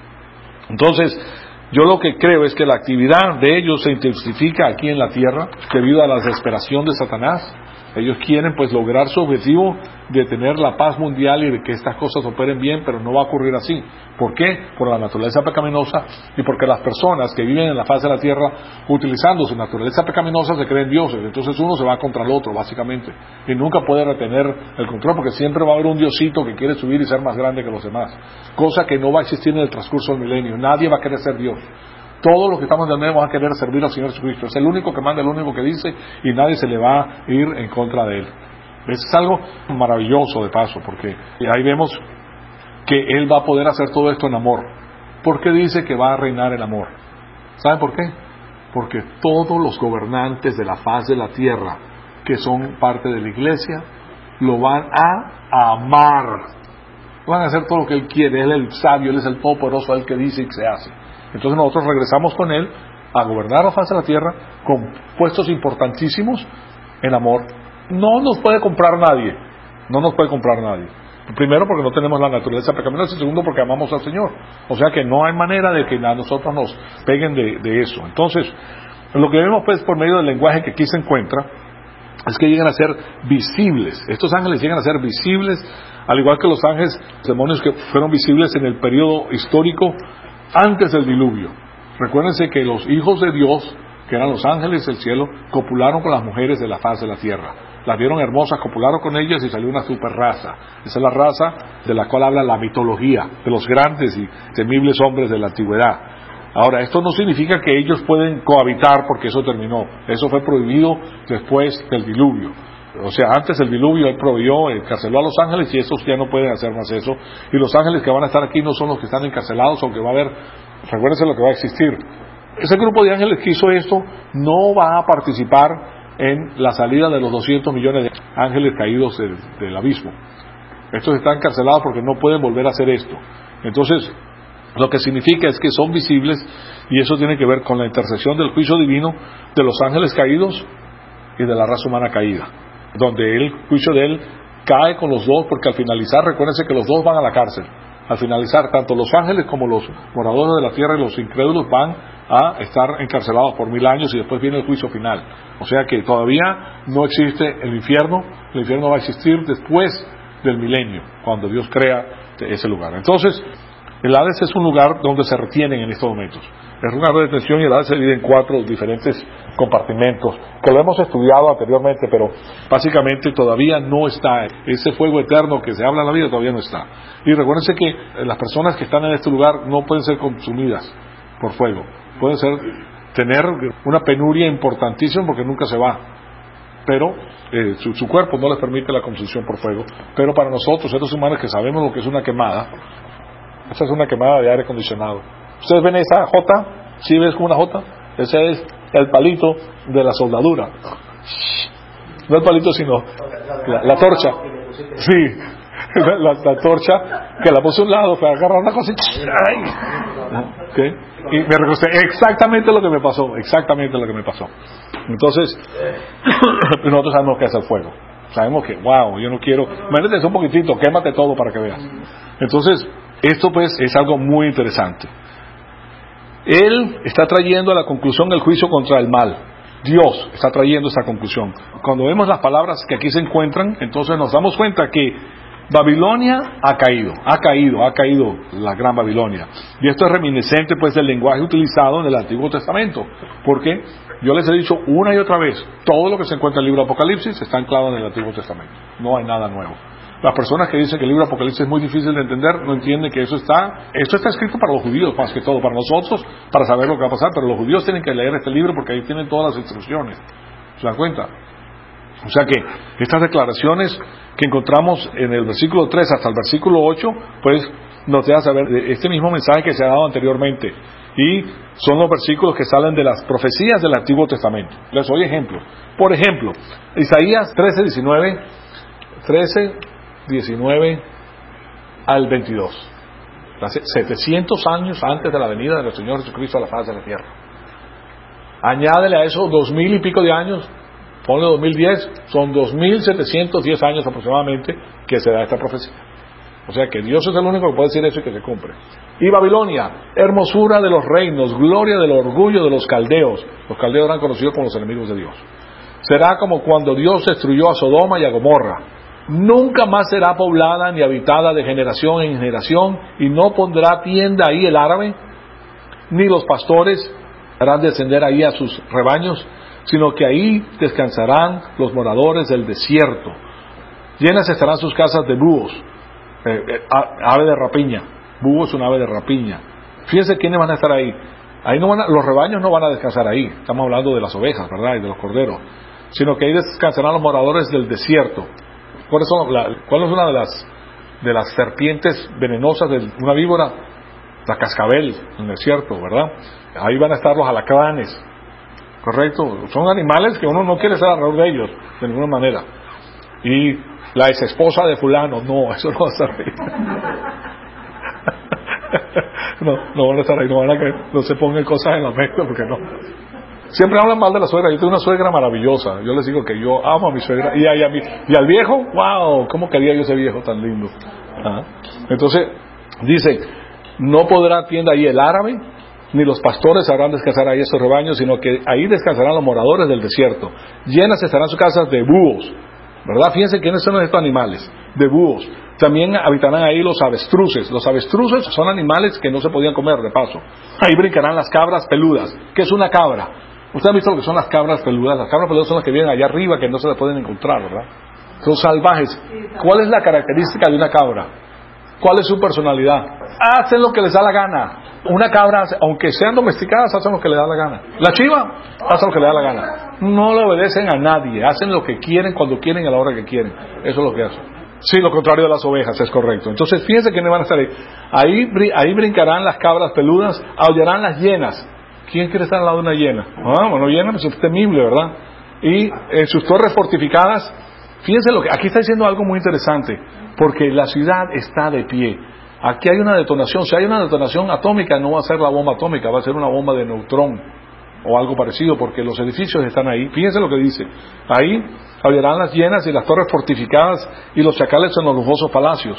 Entonces, yo lo que creo es que la actividad de ellos se intensifica aquí en la tierra debido a la desesperación de Satanás. Ellos quieren pues lograr su objetivo de tener la paz mundial y de que estas cosas operen bien, pero no va a ocurrir así. ¿Por qué? Por la naturaleza pecaminosa, y porque las personas que viven en la faz de la tierra utilizando su naturaleza pecaminosa se creen dioses. Entonces uno se va contra el otro básicamente, y nunca puede retener el control, porque siempre va a haber un diosito que quiere subir y ser más grande que los demás, cosa que no va a existir en el transcurso del milenio. Nadie va a querer ser Dios. Todos los que estamos en el medio vamos a querer servir al Señor Jesucristo. Es el único que manda, el único que dice, y nadie se le va a ir en contra de Él. Eso es algo maravilloso de paso, porque ahí vemos que Él va a poder hacer todo esto en amor. ¿Por qué dice que va a reinar en amor? ¿Saben por qué? Porque todos los gobernantes de la faz de la tierra, que son parte de la iglesia, lo van a amar. Van a hacer todo lo que Él quiere. Él es el sabio, Él es el todopoderoso, Él que dice y que se hace. Entonces nosotros regresamos con Él a gobernar la faz de la tierra con puestos importantísimos en amor. No nos puede comprar nadie, no nos puede comprar nadie. Primero porque no tenemos la naturaleza pecaminosa, y segundo porque amamos al Señor. O sea que no hay manera de que a nosotros nos peguen de, de eso. Entonces, lo que vemos pues por medio del lenguaje que aquí se encuentra es que llegan a ser visibles. Estos ángeles llegan a ser visibles, al igual que los ángeles demonios que fueron visibles en el periodo histórico antes del diluvio. Recuérdense que los hijos de Dios, que eran los ángeles del cielo, copularon con las mujeres de la faz de la tierra. Las vieron hermosas, copularon con ellas y salió una super raza. Esa es la raza de la cual habla la mitología, de los grandes y temibles hombres de la antigüedad. Ahora, esto no significa que ellos pueden cohabitar, porque eso terminó. Eso fue prohibido después del diluvio. O sea, antes del diluvio Él proveyó, encarceló a los ángeles, y esos ya no pueden hacer más eso. Y los ángeles que van a estar aquí no son los que están encarcelados, aunque va a haber, recuérdense lo que va a existir. Ese grupo de ángeles que hizo esto no va a participar en la salida de los doscientos millones de ángeles caídos del, del abismo. Estos están encarcelados porque no pueden volver a hacer esto. Entonces, lo que significa es que son visibles, y eso tiene que ver con la intersección del juicio divino de los ángeles caídos y de la raza humana caída, donde el juicio de Él cae con los dos, porque al finalizar, recuérdense que los dos van a la cárcel. Al finalizar, tanto los ángeles como los moradores de la tierra y los incrédulos van a estar encarcelados por mil años, y después viene el juicio final. O sea que todavía no existe el infierno. El infierno va a existir después del milenio, cuando Dios crea ese lugar. Entonces, el Hades es un lugar donde se retienen en estos momentos. Es un lugar de detención, y el Hades se divide en cuatro diferentes compartimentos, que lo hemos estudiado anteriormente, pero básicamente todavía no está. Ese fuego eterno que se habla en la vida todavía no está. Y recuérdense que las personas que están en este lugar no pueden ser consumidas por fuego. Pueden ser, tener una penuria importantísima, porque nunca se va. Pero eh, su, su cuerpo no les permite la consumición por fuego. Pero para nosotros, seres humanos que sabemos lo que es una quemada, esa es una quemada de aire acondicionado. ¿Ustedes ven esa J? ¿Sí ves como una J? Ese es el palito de la soldadura. No el palito, sino la, la torcha. Sí, la, la, la torcha que la puse a un lado, fue a agarrar una cosa y... ¡ay! ¿Okay? Y me recosté. Exactamente lo que me pasó, exactamente lo que me pasó. Entonces, nosotros sabemos que es el fuego. Sabemos que, wow, yo no quiero... Imagínate un poquitito, quémate todo para que veas. Entonces, esto pues es algo muy interesante. Él está trayendo a la conclusión el juicio contra el mal. Dios está trayendo esa conclusión. Cuando vemos las palabras que aquí se encuentran, entonces nos damos cuenta que Babilonia ha caído, ha caído, ha caído la gran Babilonia. Y esto es reminiscente pues del lenguaje utilizado en el Antiguo Testamento. Porque yo les he dicho una y otra vez, todo lo que se encuentra en el libro de Apocalipsis está anclado en el Antiguo Testamento. No hay nada nuevo. Las personas que dicen que el libro de Apocalipsis es muy difícil de entender, no entienden que eso está, esto está escrito para los judíos más que todo, para nosotros, para saber lo que va a pasar, pero los judíos tienen que leer este libro porque ahí tienen todas las instrucciones. ¿Se dan cuenta? O sea que estas declaraciones que encontramos en el versículo tres hasta el versículo ocho, pues nos deja saber de este mismo mensaje que se ha dado anteriormente. Y son los versículos que salen de las profecías del Antiguo Testamento. Les doy ejemplos. Por ejemplo, Isaías trece, diecinueve, trece, diecinueve al veintidós. Hace setecientos años antes de la venida de nuestro Señor Jesucristo a la faz de la tierra. Añádele a eso dos mil y pico de años, ponle dos mil diez, son dos mil setecientos diez años aproximadamente que se da esta profecía. O sea que Dios es el único que puede decir eso y que se cumple. Y Babilonia, hermosura de los reinos, gloria del orgullo de los caldeos. Los caldeos eran conocidos como los enemigos de Dios. Será como cuando Dios destruyó a Sodoma y a Gomorra. Nunca más será poblada ni habitada de generación en generación, y no pondrá tienda ahí el árabe, ni los pastores harán descender ahí a sus rebaños, sino que ahí descansarán los moradores del desierto. Llenas estarán sus casas de búhos, eh, eh, ave de rapiña. Búho es un ave de rapiña. Fíjense quiénes van a estar ahí. Ahí no van a, los rebaños no van a descansar ahí. Estamos hablando de las ovejas, ¿verdad? Y de los corderos. Sino que ahí descansarán los moradores del desierto. ¿Cuál es, la, ¿Cuál es una de las de las serpientes venenosas de una víbora? La cascabel en el desierto, ¿verdad? Ahí van a estar los alacranes. Correcto. Son animales que uno no quiere estar alrededor de ellos de ninguna manera. Y la ex esposa de fulano, no, eso no va a estar ahí. no, no van a estar ahí, no van a que no se pongan cosas en la mente, porque no. Siempre hablan mal de la suegra. Yo tengo una suegra maravillosa. Yo les digo que yo amo a mi suegra. Y, a, y, a mi, y al viejo, wow, ¿cómo quería yo ese viejo tan lindo? ¿Ah? Entonces, dice, no podrá tienda ahí el árabe, ni los pastores sabrán descansar ahí estos rebaños, sino que ahí descansarán los moradores del desierto. Llenas estarán sus casas de búhos, ¿verdad? Fíjense quiénes son estos animales, de búhos. También habitarán ahí los avestruces. Los avestruces son animales que no se podían comer, de paso. Ahí brincarán las cabras peludas. ¿Qué es una cabra? Ustedes han visto lo que son las cabras peludas. Las cabras peludas son las que vienen allá arriba, que no se las pueden encontrar, ¿verdad? Son salvajes. ¿Cuál es la característica de una cabra? ¿Cuál es su personalidad? Hacen lo que les da la gana. Una cabra, aunque sean domesticadas, hacen lo que les da la gana. La chiva, hacen lo que les da la gana. No le obedecen a nadie. Hacen lo que quieren, cuando quieren, a la hora que quieren. Eso es lo que hacen. Sí, lo contrario de las ovejas, es correcto. Entonces, fíjense quiénes van a estar ahí. Ahí, ahí brincarán las cabras peludas, aullarán las hienas. ¿Quién quiere estar al lado de una hiena? Ah, bueno, hiena pues es temible, ¿verdad? Y en sus torres fortificadas, fíjense lo que aquí está diciendo algo muy interesante, porque la ciudad está de pie. Aquí hay una detonación. Si hay una detonación atómica, no va a ser la bomba atómica, va a ser una bomba de neutrón o algo parecido, porque los edificios están ahí. Fíjense lo que dice. Ahí habitarán las hienas y las torres fortificadas y los chacales en los lujosos palacios.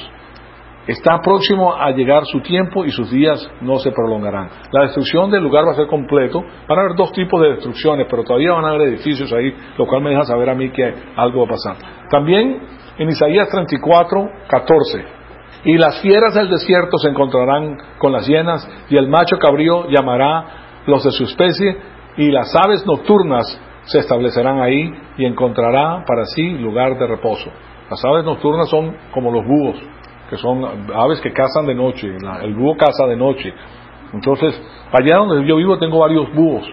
Está próximo a llegar su tiempo y sus días no se prolongarán. La destrucción del lugar va a ser completo. Van a haber dos tipos de destrucciones, pero todavía van a haber edificios ahí, lo cual me deja saber a mí que algo va a pasar. También en Isaías treinta y cuatro, catorce. Y las fieras del desierto se encontrarán con las hienas, y el macho cabrío llamará los de su especie, y las aves nocturnas se establecerán ahí, y encontrará para sí lugar de reposo. Las aves nocturnas son como los búhos, que son aves que cazan de noche. El búho caza de noche. Entonces, allá donde yo vivo tengo varios búhos.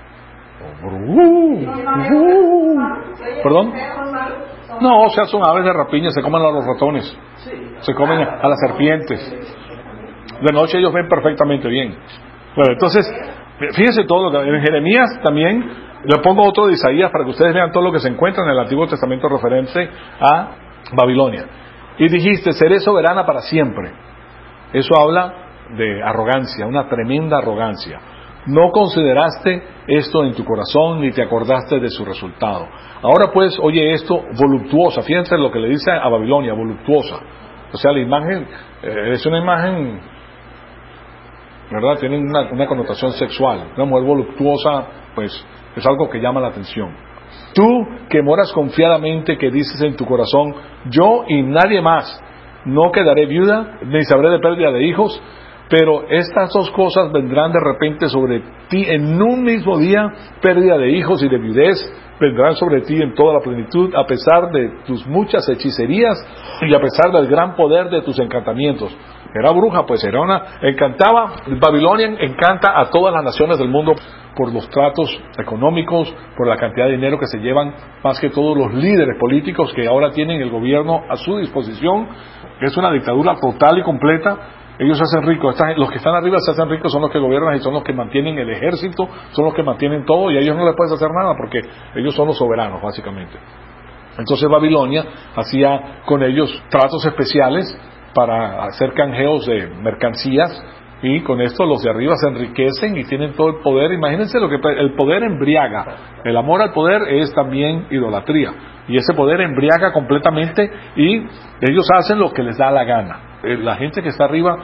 ¿Perdón? No, o sea, son aves de rapiña, se comen a los ratones, se comen a las serpientes. De noche ellos ven perfectamente bien. Bueno, entonces, fíjense todo lo que en Jeremías también, le pongo otro de Isaías para que ustedes vean todo lo que se encuentra en el Antiguo Testamento referente a Babilonia. Y dijiste, seré soberana para siempre. Eso habla de arrogancia, una tremenda arrogancia. No consideraste esto en tu corazón, ni te acordaste de su resultado. Ahora pues, oye esto, voluptuosa. Fíjense lo que le dice a Babilonia, voluptuosa. O sea, la imagen, eh, es una imagen, ¿verdad? Tiene una, una connotación sexual. Una mujer voluptuosa, pues, es algo que llama la atención. Tú que moras confiadamente, que dices en tu corazón, yo y nadie más, no quedaré viuda, ni sabré de pérdida de hijos, pero estas dos cosas vendrán de repente sobre ti en un mismo día, pérdida de hijos y de viudez, vendrán sobre ti en toda la plenitud, a pesar de tus muchas hechicerías y a pesar del gran poder de tus encantamientos. Era bruja, pues era una, encantaba, Babilonia encanta a todas las naciones del mundo por los tratos económicos, por la cantidad de dinero que se llevan, más que todos los líderes políticos que ahora tienen el gobierno a su disposición. Es una dictadura total y completa. Ellos se hacen ricos, los que están arriba se hacen ricos, son los que gobiernan y son los que mantienen el ejército, son los que mantienen todo, y a ellos no les puedes hacer nada porque ellos son los soberanos, básicamente. Entonces Babilonia hacía con ellos tratos especiales para hacer canjeos de mercancías, y con esto los de arriba se enriquecen y tienen todo el poder. Imagínense lo que el poder embriaga. El amor al poder es también idolatría, y ese poder embriaga completamente, y ellos hacen lo que les da la gana. La gente que está arriba,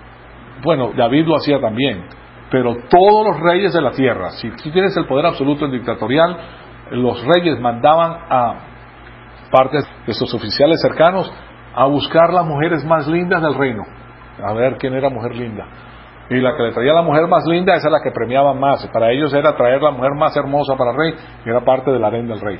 bueno, David lo hacía también, pero todos los reyes de la tierra, si tú tienes el poder absoluto en dictatorial, los reyes mandaban a partes de sus oficiales cercanos a buscar las mujeres más lindas del reino, a ver quién era mujer linda, y la que le traía la mujer más linda, esa es la que premiaban más. Para ellos era traer la mujer más hermosa para el rey, y era parte del harén del rey.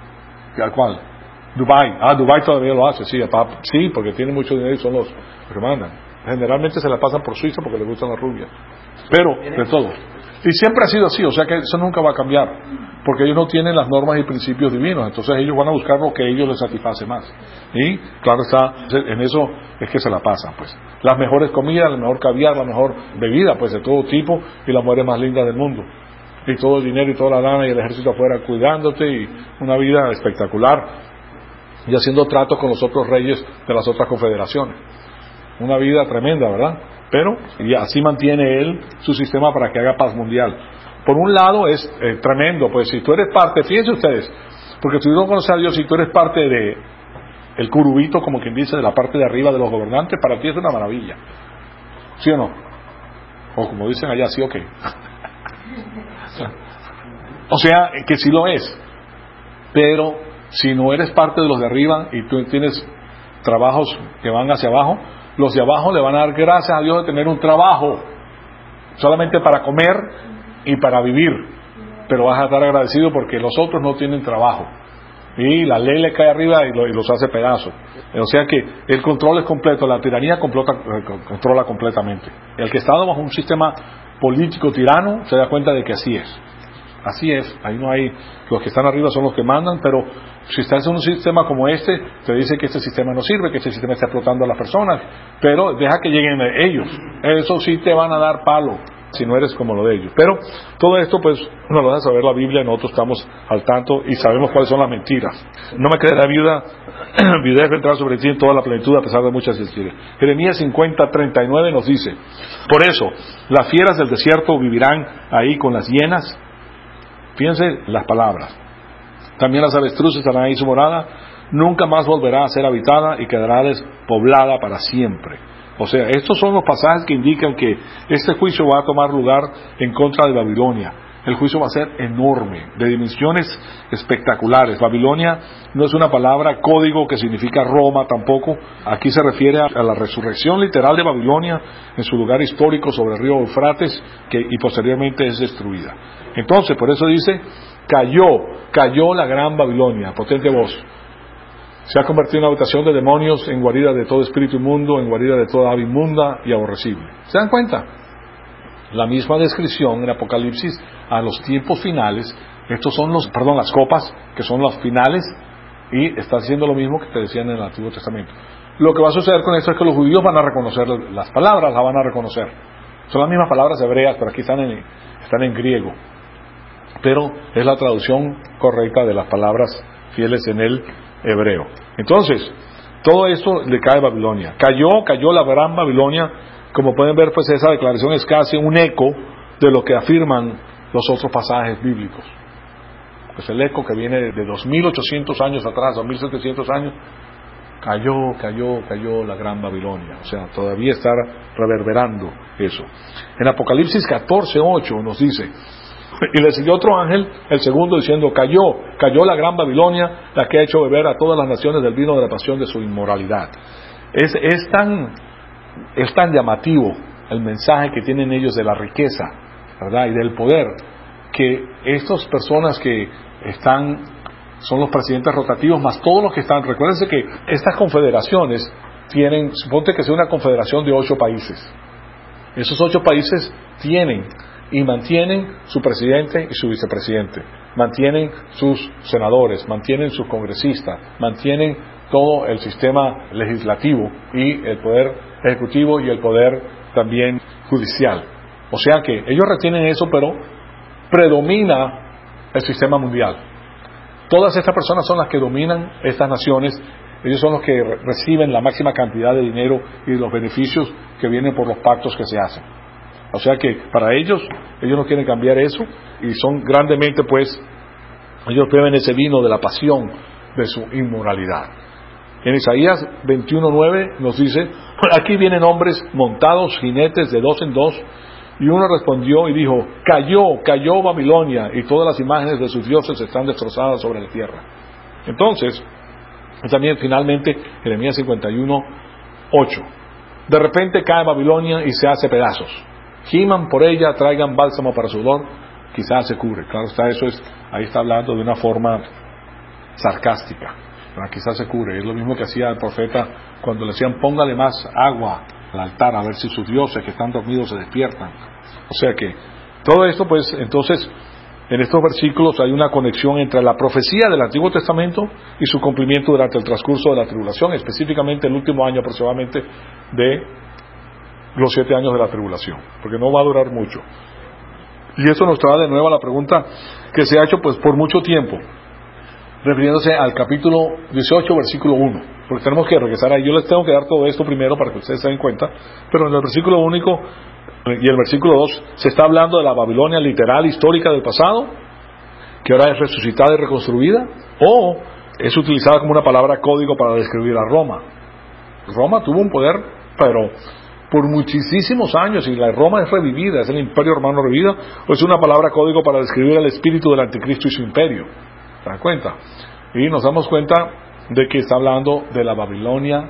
¿Y al cual? Dubái, ah, Dubái todavía lo hace, sí, sí, porque tiene mucho dinero y son los que mandan. Generalmente se la pasan por Suiza porque les gustan las rubias, pero de todo. Y siempre ha sido así, o sea que eso nunca va a cambiar, porque ellos no tienen las normas y principios divinos, entonces ellos van a buscar lo que a ellos les satisface más. Y claro está, en eso es que se la pasan, pues. Las mejores comidas, la mejor caviar, la mejor bebida, pues de todo tipo, y las mujeres más lindas del mundo. Y todo el dinero y toda la lana y el ejército afuera cuidándote, y una vida espectacular, y haciendo tratos con los otros reyes de las otras confederaciones. Una vida tremenda, ¿verdad? Pero, y así mantiene él su sistema para que haga paz mundial. Por un lado es eh, tremendo, pues si tú eres parte, fíjense ustedes, porque si tú no conoces a Dios, si tú eres parte de el curubito, como quien dice, de la parte de arriba de los gobernantes, para ti es una maravilla. ¿Sí o no? O como dicen allá, sí o qué. O sea, que sí lo es. Pero si no eres parte de los de arriba y tú tienes trabajos que van hacia abajo, los de abajo le van a dar gracias a Dios de tener un trabajo solamente para comer y para vivir, pero vas a estar agradecido porque los otros no tienen trabajo y la ley le cae arriba y, lo, y los hace pedazos. O sea que el control es completo, la tiranía completa, controla completamente. El que está bajo un sistema político tirano se da cuenta de que así es. Así es, ahí no hay, los que están arriba son los que mandan, pero si estás en un sistema como este, te dice que este sistema no sirve, que este sistema está explotando a las personas, pero deja que lleguen ellos, eso sí te van a dar palo, si no eres como lo de ellos. Pero todo esto pues nos lo deja saber la Biblia, nosotros estamos al tanto y sabemos cuáles son las mentiras. No me quedará viuda, viudez vendrá sobre ti en toda la plenitud a pesar de muchas mentiras. Jeremías cincuenta, treinta y nueve nos dice, por eso las fieras del desierto vivirán ahí con las hienas. Fíjense las palabras. También las avestruces harán ahí su morada, nunca más volverá a ser habitada y quedará despoblada para siempre. O sea, estos son los pasajes que indican que este juicio va a tomar lugar en contra de Babilonia. El juicio va a ser enorme, de dimensiones espectaculares. Babilonia no es una palabra código que significa Roma tampoco. Aquí se refiere a la resurrección literal de Babilonia en su lugar histórico sobre el río Eufrates, que y posteriormente es destruida. Entonces, por eso dice, cayó, cayó la gran Babilonia, potente voz. Se ha convertido en una habitación de demonios, en guarida de todo espíritu inmundo, en guarida de toda ave inmunda y aborrecible. ¿Se dan cuenta? La misma descripción en Apocalipsis a los tiempos finales. Estos son los, perdón, las copas, que son los finales, y está haciendo lo mismo que te decían en el Antiguo Testamento. Lo que va a suceder con esto es que los judíos van a reconocer las palabras, las van a reconocer. Son las mismas palabras hebreas, pero aquí están en, están en griego. Pero es la traducción correcta de las palabras fieles en el hebreo. Entonces, todo esto le cae a Babilonia. Cayó, cayó la gran Babilonia. Como pueden ver, pues esa declaración es casi un eco de lo que afirman los otros pasajes bíblicos. Pues el eco que viene de dos mil ochocientos años atrás, dos mil setecientos años, cayó, cayó, cayó la gran Babilonia. O sea, todavía está reverberando eso. En Apocalipsis catorce, ocho nos dice, Y le siguió otro ángel, el segundo, diciendo: cayó, cayó la gran Babilonia, la que ha hecho beber a todas las naciones del vino de la pasión de su inmoralidad. Es, es tan, es tan llamativo el mensaje que tienen ellos de la riqueza, ¿verdad? Y del poder, que estas personas que están, son los presidentes rotativos, más todos los que están, recuérdense que estas confederaciones tienen, suponte que sea una confederación de ocho países. Esos ocho países tienen y mantienen su presidente y su vicepresidente, mantienen sus senadores, mantienen sus congresistas, mantienen todo el sistema legislativo y el poder ejecutivo y el poder también judicial. O sea que ellos retienen eso, pero predomina el sistema mundial. Todas estas personas son las que dominan estas naciones. Ellos son los que reciben la máxima cantidad de dinero y los beneficios que vienen por los pactos que se hacen. O sea que para ellos, ellos no quieren cambiar eso y son grandemente, pues, ellos beben ese vino de la pasión de su inmoralidad. En Isaías veintiuno nueve nos dice: aquí vienen hombres montados, jinetes de dos en dos, y uno respondió y dijo: cayó, cayó Babilonia, y todas las imágenes de sus dioses están destrozadas sobre la tierra. Entonces, también finalmente Jeremías cincuenta y uno ocho: de repente cae Babilonia y se hace pedazos. Giman por ella, traigan bálsamo para su dolor, quizás se cure. Claro está, eso es, ahí está hablando de una forma sarcástica, ¿verdad? Quizás se cure. Es lo mismo que hacía el profeta cuando le decían: póngale más agua al altar a ver si sus dioses que están dormidos se despiertan. O sea que todo esto, pues, entonces, en estos versículos hay una conexión entre la profecía del Antiguo Testamento y su cumplimiento durante el transcurso de la tribulación, específicamente el último año aproximadamente de los siete años de la tribulación, porque no va a durar mucho. Y eso nos trae de nuevo a la pregunta que se ha hecho, pues, por mucho tiempo, refiriéndose al capítulo dieciocho, versículo uno, porque tenemos que regresar ahí. Yo les tengo que dar todo esto primero para que ustedes se den cuenta, pero en el versículo único y el versículo dos se está hablando de la Babilonia literal, histórica del pasado, que ahora es resucitada y reconstruida, o es utilizada como una palabra código para describir a Roma. Roma tuvo un poder, pero por muchísimos años, y la Roma es revivida, es el imperio romano revivido, o es una palabra código para describir el espíritu del anticristo y su imperio. ¿Se dan cuenta? Y nos damos cuenta de que está hablando de la Babilonia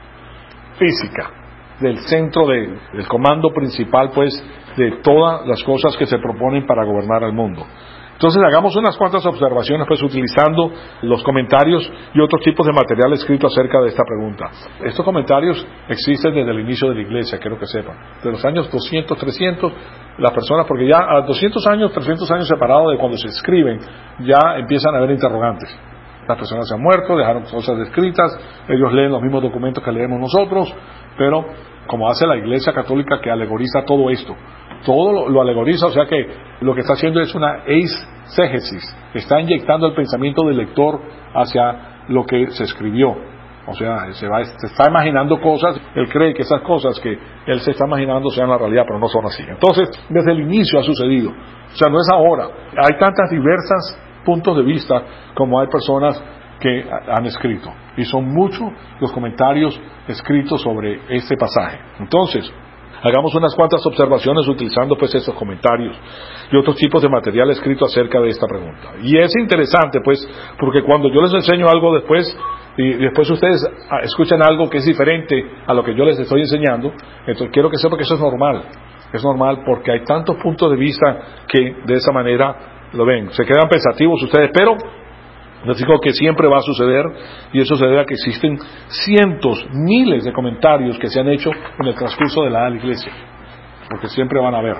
física, del centro de, del comando principal, pues, de todas las cosas que se proponen para gobernar el mundo. Entonces hagamos unas cuantas observaciones, pues, utilizando los comentarios y otros tipos de material escrito acerca de esta pregunta. Estos comentarios existen desde el inicio de la iglesia, quiero que sepan. De los años doscientos, trescientos, las personas, porque ya a doscientos años, trescientos años separados de cuando se escriben, ya empiezan a haber interrogantes. Las personas se han muerto, dejaron cosas escritas, ellos leen los mismos documentos que leemos nosotros, pero como hace la Iglesia Católica, que alegoriza todo esto, todo lo, lo alegoriza, o sea que lo que está haciendo es una eisegesis, está inyectando el pensamiento del lector hacia lo que se escribió. O sea, se, va, se está imaginando cosas, él cree que esas cosas que él se está imaginando sean la realidad, pero no son así. Entonces, desde el inicio ha sucedido, o sea, no es ahora. Hay tantas diversas puntos de vista como hay personas que han escrito, y son muchos los comentarios escritos sobre este pasaje. Entonces, hagamos unas cuantas observaciones utilizando, pues, estos comentarios y otros tipos de material escrito acerca de esta pregunta. Y es interesante, pues, porque cuando yo les enseño algo después, y después ustedes escuchan algo que es diferente a lo que yo les estoy enseñando, entonces quiero que sepan que eso es normal. Es normal porque hay tantos puntos de vista que de esa manera lo ven. Se quedan pensativos ustedes, pero les digo que siempre va a suceder, y eso se debe a que existen cientos, miles de comentarios que se han hecho en el transcurso de la iglesia, porque siempre van a haber,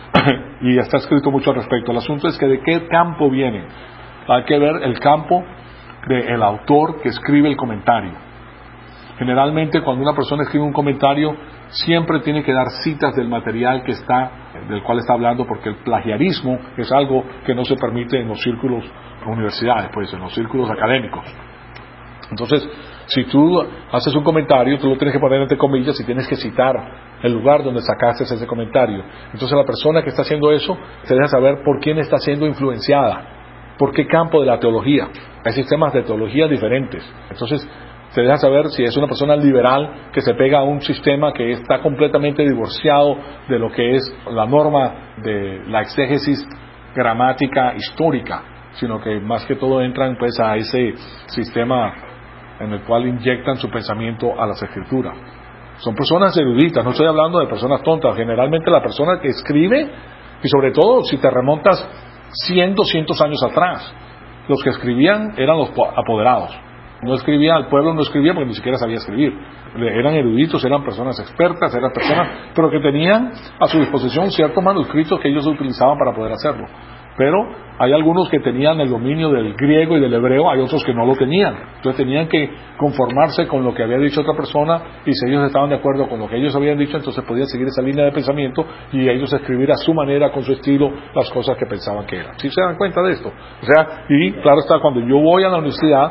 y está escrito mucho al respecto. El asunto es que de qué campo vienen. Hay que ver el campo del autor que escribe el comentario. Generalmente, cuando una persona escribe un comentario, siempre tiene que dar citas del material que está, del cual está hablando, porque el plagiarismo es algo que no se permite en los círculos universidades, pues, en los círculos académicos. Entonces, si tú haces un comentario, tú lo tienes que poner entre comillas y tienes que citar el lugar donde sacaste ese comentario. Entonces, la persona que está haciendo eso se deja saber por quién está siendo influenciada, por qué campo de la teología. Hay sistemas de teología diferentes. Entonces, se deja saber si es una persona liberal que se pega a un sistema que está completamente divorciado de lo que es la norma de la exégesis gramática histórica, sino que más que todo entran pues a ese sistema en el cual inyectan su pensamiento a las escrituras. Son personas eruditas, no estoy hablando de personas tontas. Generalmente la persona que escribe, y sobre todo si te remontas cien, doscientos años atrás, los que escribían eran los apoderados. No escribía, el pueblo no escribía porque ni siquiera sabía escribir. Eran eruditos, eran personas expertas, eran personas, pero que tenían a su disposición ciertos manuscritos que ellos utilizaban para poder hacerlo. Pero hay algunos que tenían el dominio del griego y del hebreo, hay otros que no lo tenían. Entonces tenían que conformarse con lo que había dicho otra persona, y si ellos estaban de acuerdo con lo que ellos habían dicho, entonces podían seguir esa línea de pensamiento y ellos escribir a su manera, con su estilo, las cosas que pensaban que eran. ¿Sí se dan cuenta de esto? O sea, y claro está, cuando yo voy a la universidad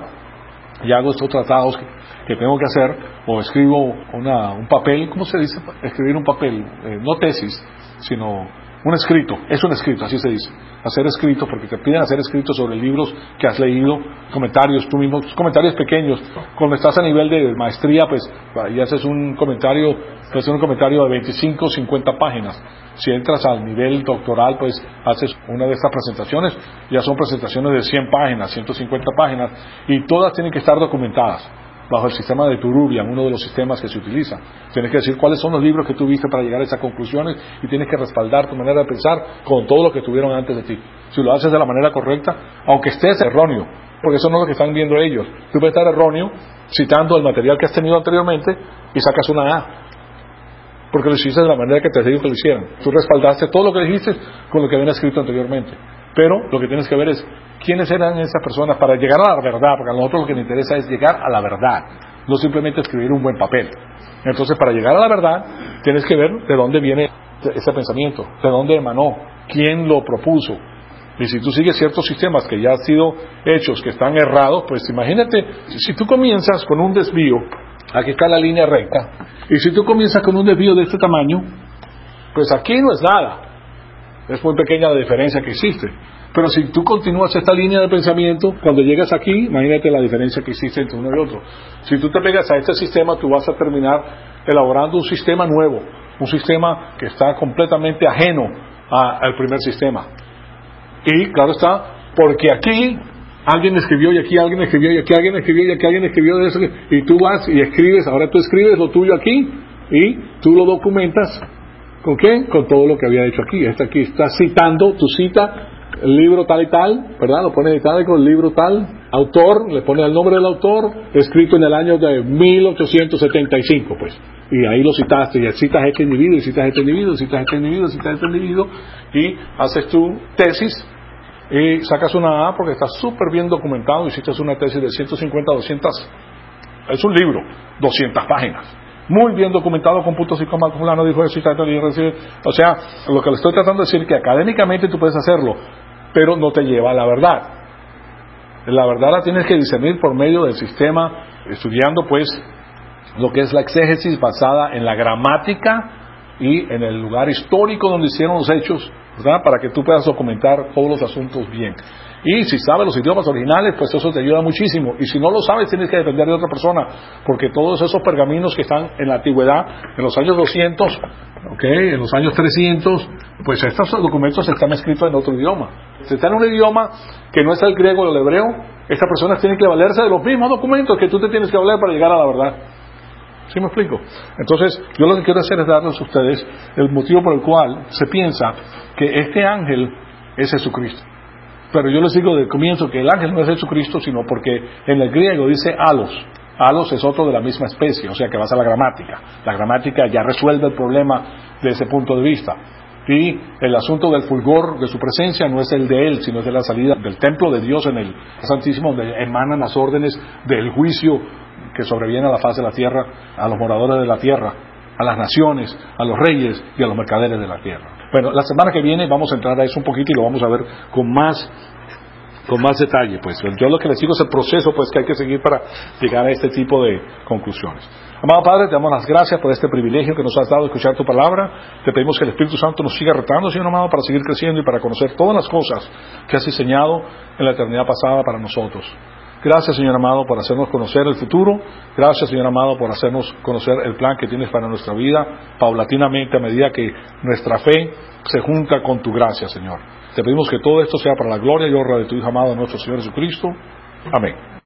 y hago estos tratados que, que tengo que hacer, o escribo una, un papel, ¿cómo se dice? Escribir un papel, eh, no tesis, sino un escrito, es un escrito, así se dice, hacer escrito, porque te piden hacer escritos sobre libros que has leído, comentarios, tú mismo, comentarios pequeños. Cuando estás a nivel de maestría, pues ahí haces un comentario, puede ser un comentario de veinticinco, cincuenta páginas. Si entras al nivel doctoral, pues haces una de estas presentaciones, ya son presentaciones de cien páginas, ciento cincuenta páginas, y todas tienen que estar documentadas bajo el sistema de Turubian, uno de los sistemas que se utiliza. Tienes que decir cuáles son los libros que tuviste para llegar a esas conclusiones, y tienes que respaldar tu manera de pensar con todo lo que tuvieron antes de ti. Si lo haces de la manera correcta, aunque estés erróneo, porque eso no es lo que están viendo ellos. Tú puedes estar erróneo citando el material que has tenido anteriormente y sacas una A, porque lo hiciste de la manera que te digo que lo hicieran. Tú respaldaste todo lo que dijiste con lo que habían escrito anteriormente. Pero lo que tienes que ver es quiénes eran esas personas para llegar a la verdad, porque a nosotros lo que nos interesa es llegar a la verdad, no simplemente escribir un buen papel. Entonces, para llegar a la verdad, tienes que ver de dónde viene ese pensamiento, de dónde emanó, quién lo propuso. Y si tú sigues ciertos sistemas que ya han sido hechos, que están errados, pues imagínate, si tú comienzas con un desvío, aquí está la línea recta, y si tú comienzas con un desvío de este tamaño, pues aquí no es nada, es muy pequeña la diferencia que existe. Pero si tú continúas esta línea de pensamiento, cuando llegas aquí, imagínate la diferencia que existe entre uno y otro. Si tú te pegas a este sistema, tú vas a terminar elaborando un sistema nuevo, un sistema que está completamente ajeno a, al primer sistema. Y claro está, porque aquí alguien escribió, y aquí alguien escribió, y aquí alguien escribió, y aquí alguien escribió de eso, y tú vas y escribes, ahora tú escribes lo tuyo aquí, y tú lo documentas. ¿Con qué? Con todo lo que había hecho aquí. Este aquí está citando, tu cita el libro tal y tal, ¿verdad? Lo pone en itálico, el libro tal, autor, le pone el nombre del autor, escrito en el año de mil ochocientos setenta y cinco, pues. Y ahí lo citaste, y citas a este individuo, y citas a este individuo, y citas a este individuo, y citas a este individuo, y haces tu tesis, y sacas una A porque está súper bien documentado, y citas una tesis de ciento cincuenta, doscientas, es un libro, doscientas páginas. Muy bien documentado con puntos y comas, fulano dijo eso, o sea, lo que le estoy tratando de decir es que académicamente tú puedes hacerlo, pero no te lleva a la verdad. La verdad la tienes que discernir por medio del sistema, estudiando pues lo que es la exégesis basada en la gramática y en el lugar histórico donde hicieron los hechos, ¿verdad? Para que tú puedas documentar todos los asuntos bien. Y si sabes los idiomas originales, pues eso te ayuda muchísimo. Y si no lo sabes, tienes que depender de otra persona, porque todos esos pergaminos que están en la antigüedad, en los años doscientos, okay, en los años trescientos, pues estos documentos están escritos en otro idioma. Si está en un idioma que no es el griego o el hebreo, estas personas tienen que valerse de los mismos documentos que tú te tienes que valer para llegar a la verdad. ¿Sí me explico? Entonces, yo lo que quiero hacer es darles a ustedes el motivo por el cual se piensa que este ángel es Jesucristo. Pero yo les digo desde el comienzo que el ángel no es Jesucristo, sino porque en el griego dice halos. Halos es otro de la misma especie, o sea que vas a la gramática. La gramática ya resuelve el problema de ese punto de vista. Y el asunto del fulgor de su presencia no es el de él, sino es de la salida del templo de Dios en el Santísimo, donde emanan las órdenes del juicio que sobreviene a la faz de la tierra, a los moradores de la tierra, a las naciones, a los reyes y a los mercaderes de la tierra. Bueno, la semana que viene vamos a entrar a eso un poquito y lo vamos a ver con más con más detalle. Pues yo lo que les digo es el proceso pues que hay que seguir para llegar a este tipo de conclusiones. Amado Padre, te damos las gracias por este privilegio que nos has dado de escuchar tu palabra. Te pedimos que el Espíritu Santo nos siga retando, Señor amado, para seguir creciendo y para conocer todas las cosas que has diseñado en la eternidad pasada para nosotros. Gracias, Señor amado, por hacernos conocer el futuro. Gracias, Señor amado, por hacernos conocer el plan que tienes para nuestra vida, paulatinamente, a medida que nuestra fe se junta con tu gracia, Señor. Te pedimos que todo esto sea para la gloria y honra de tu Hijo amado, nuestro Señor Jesucristo. Amén.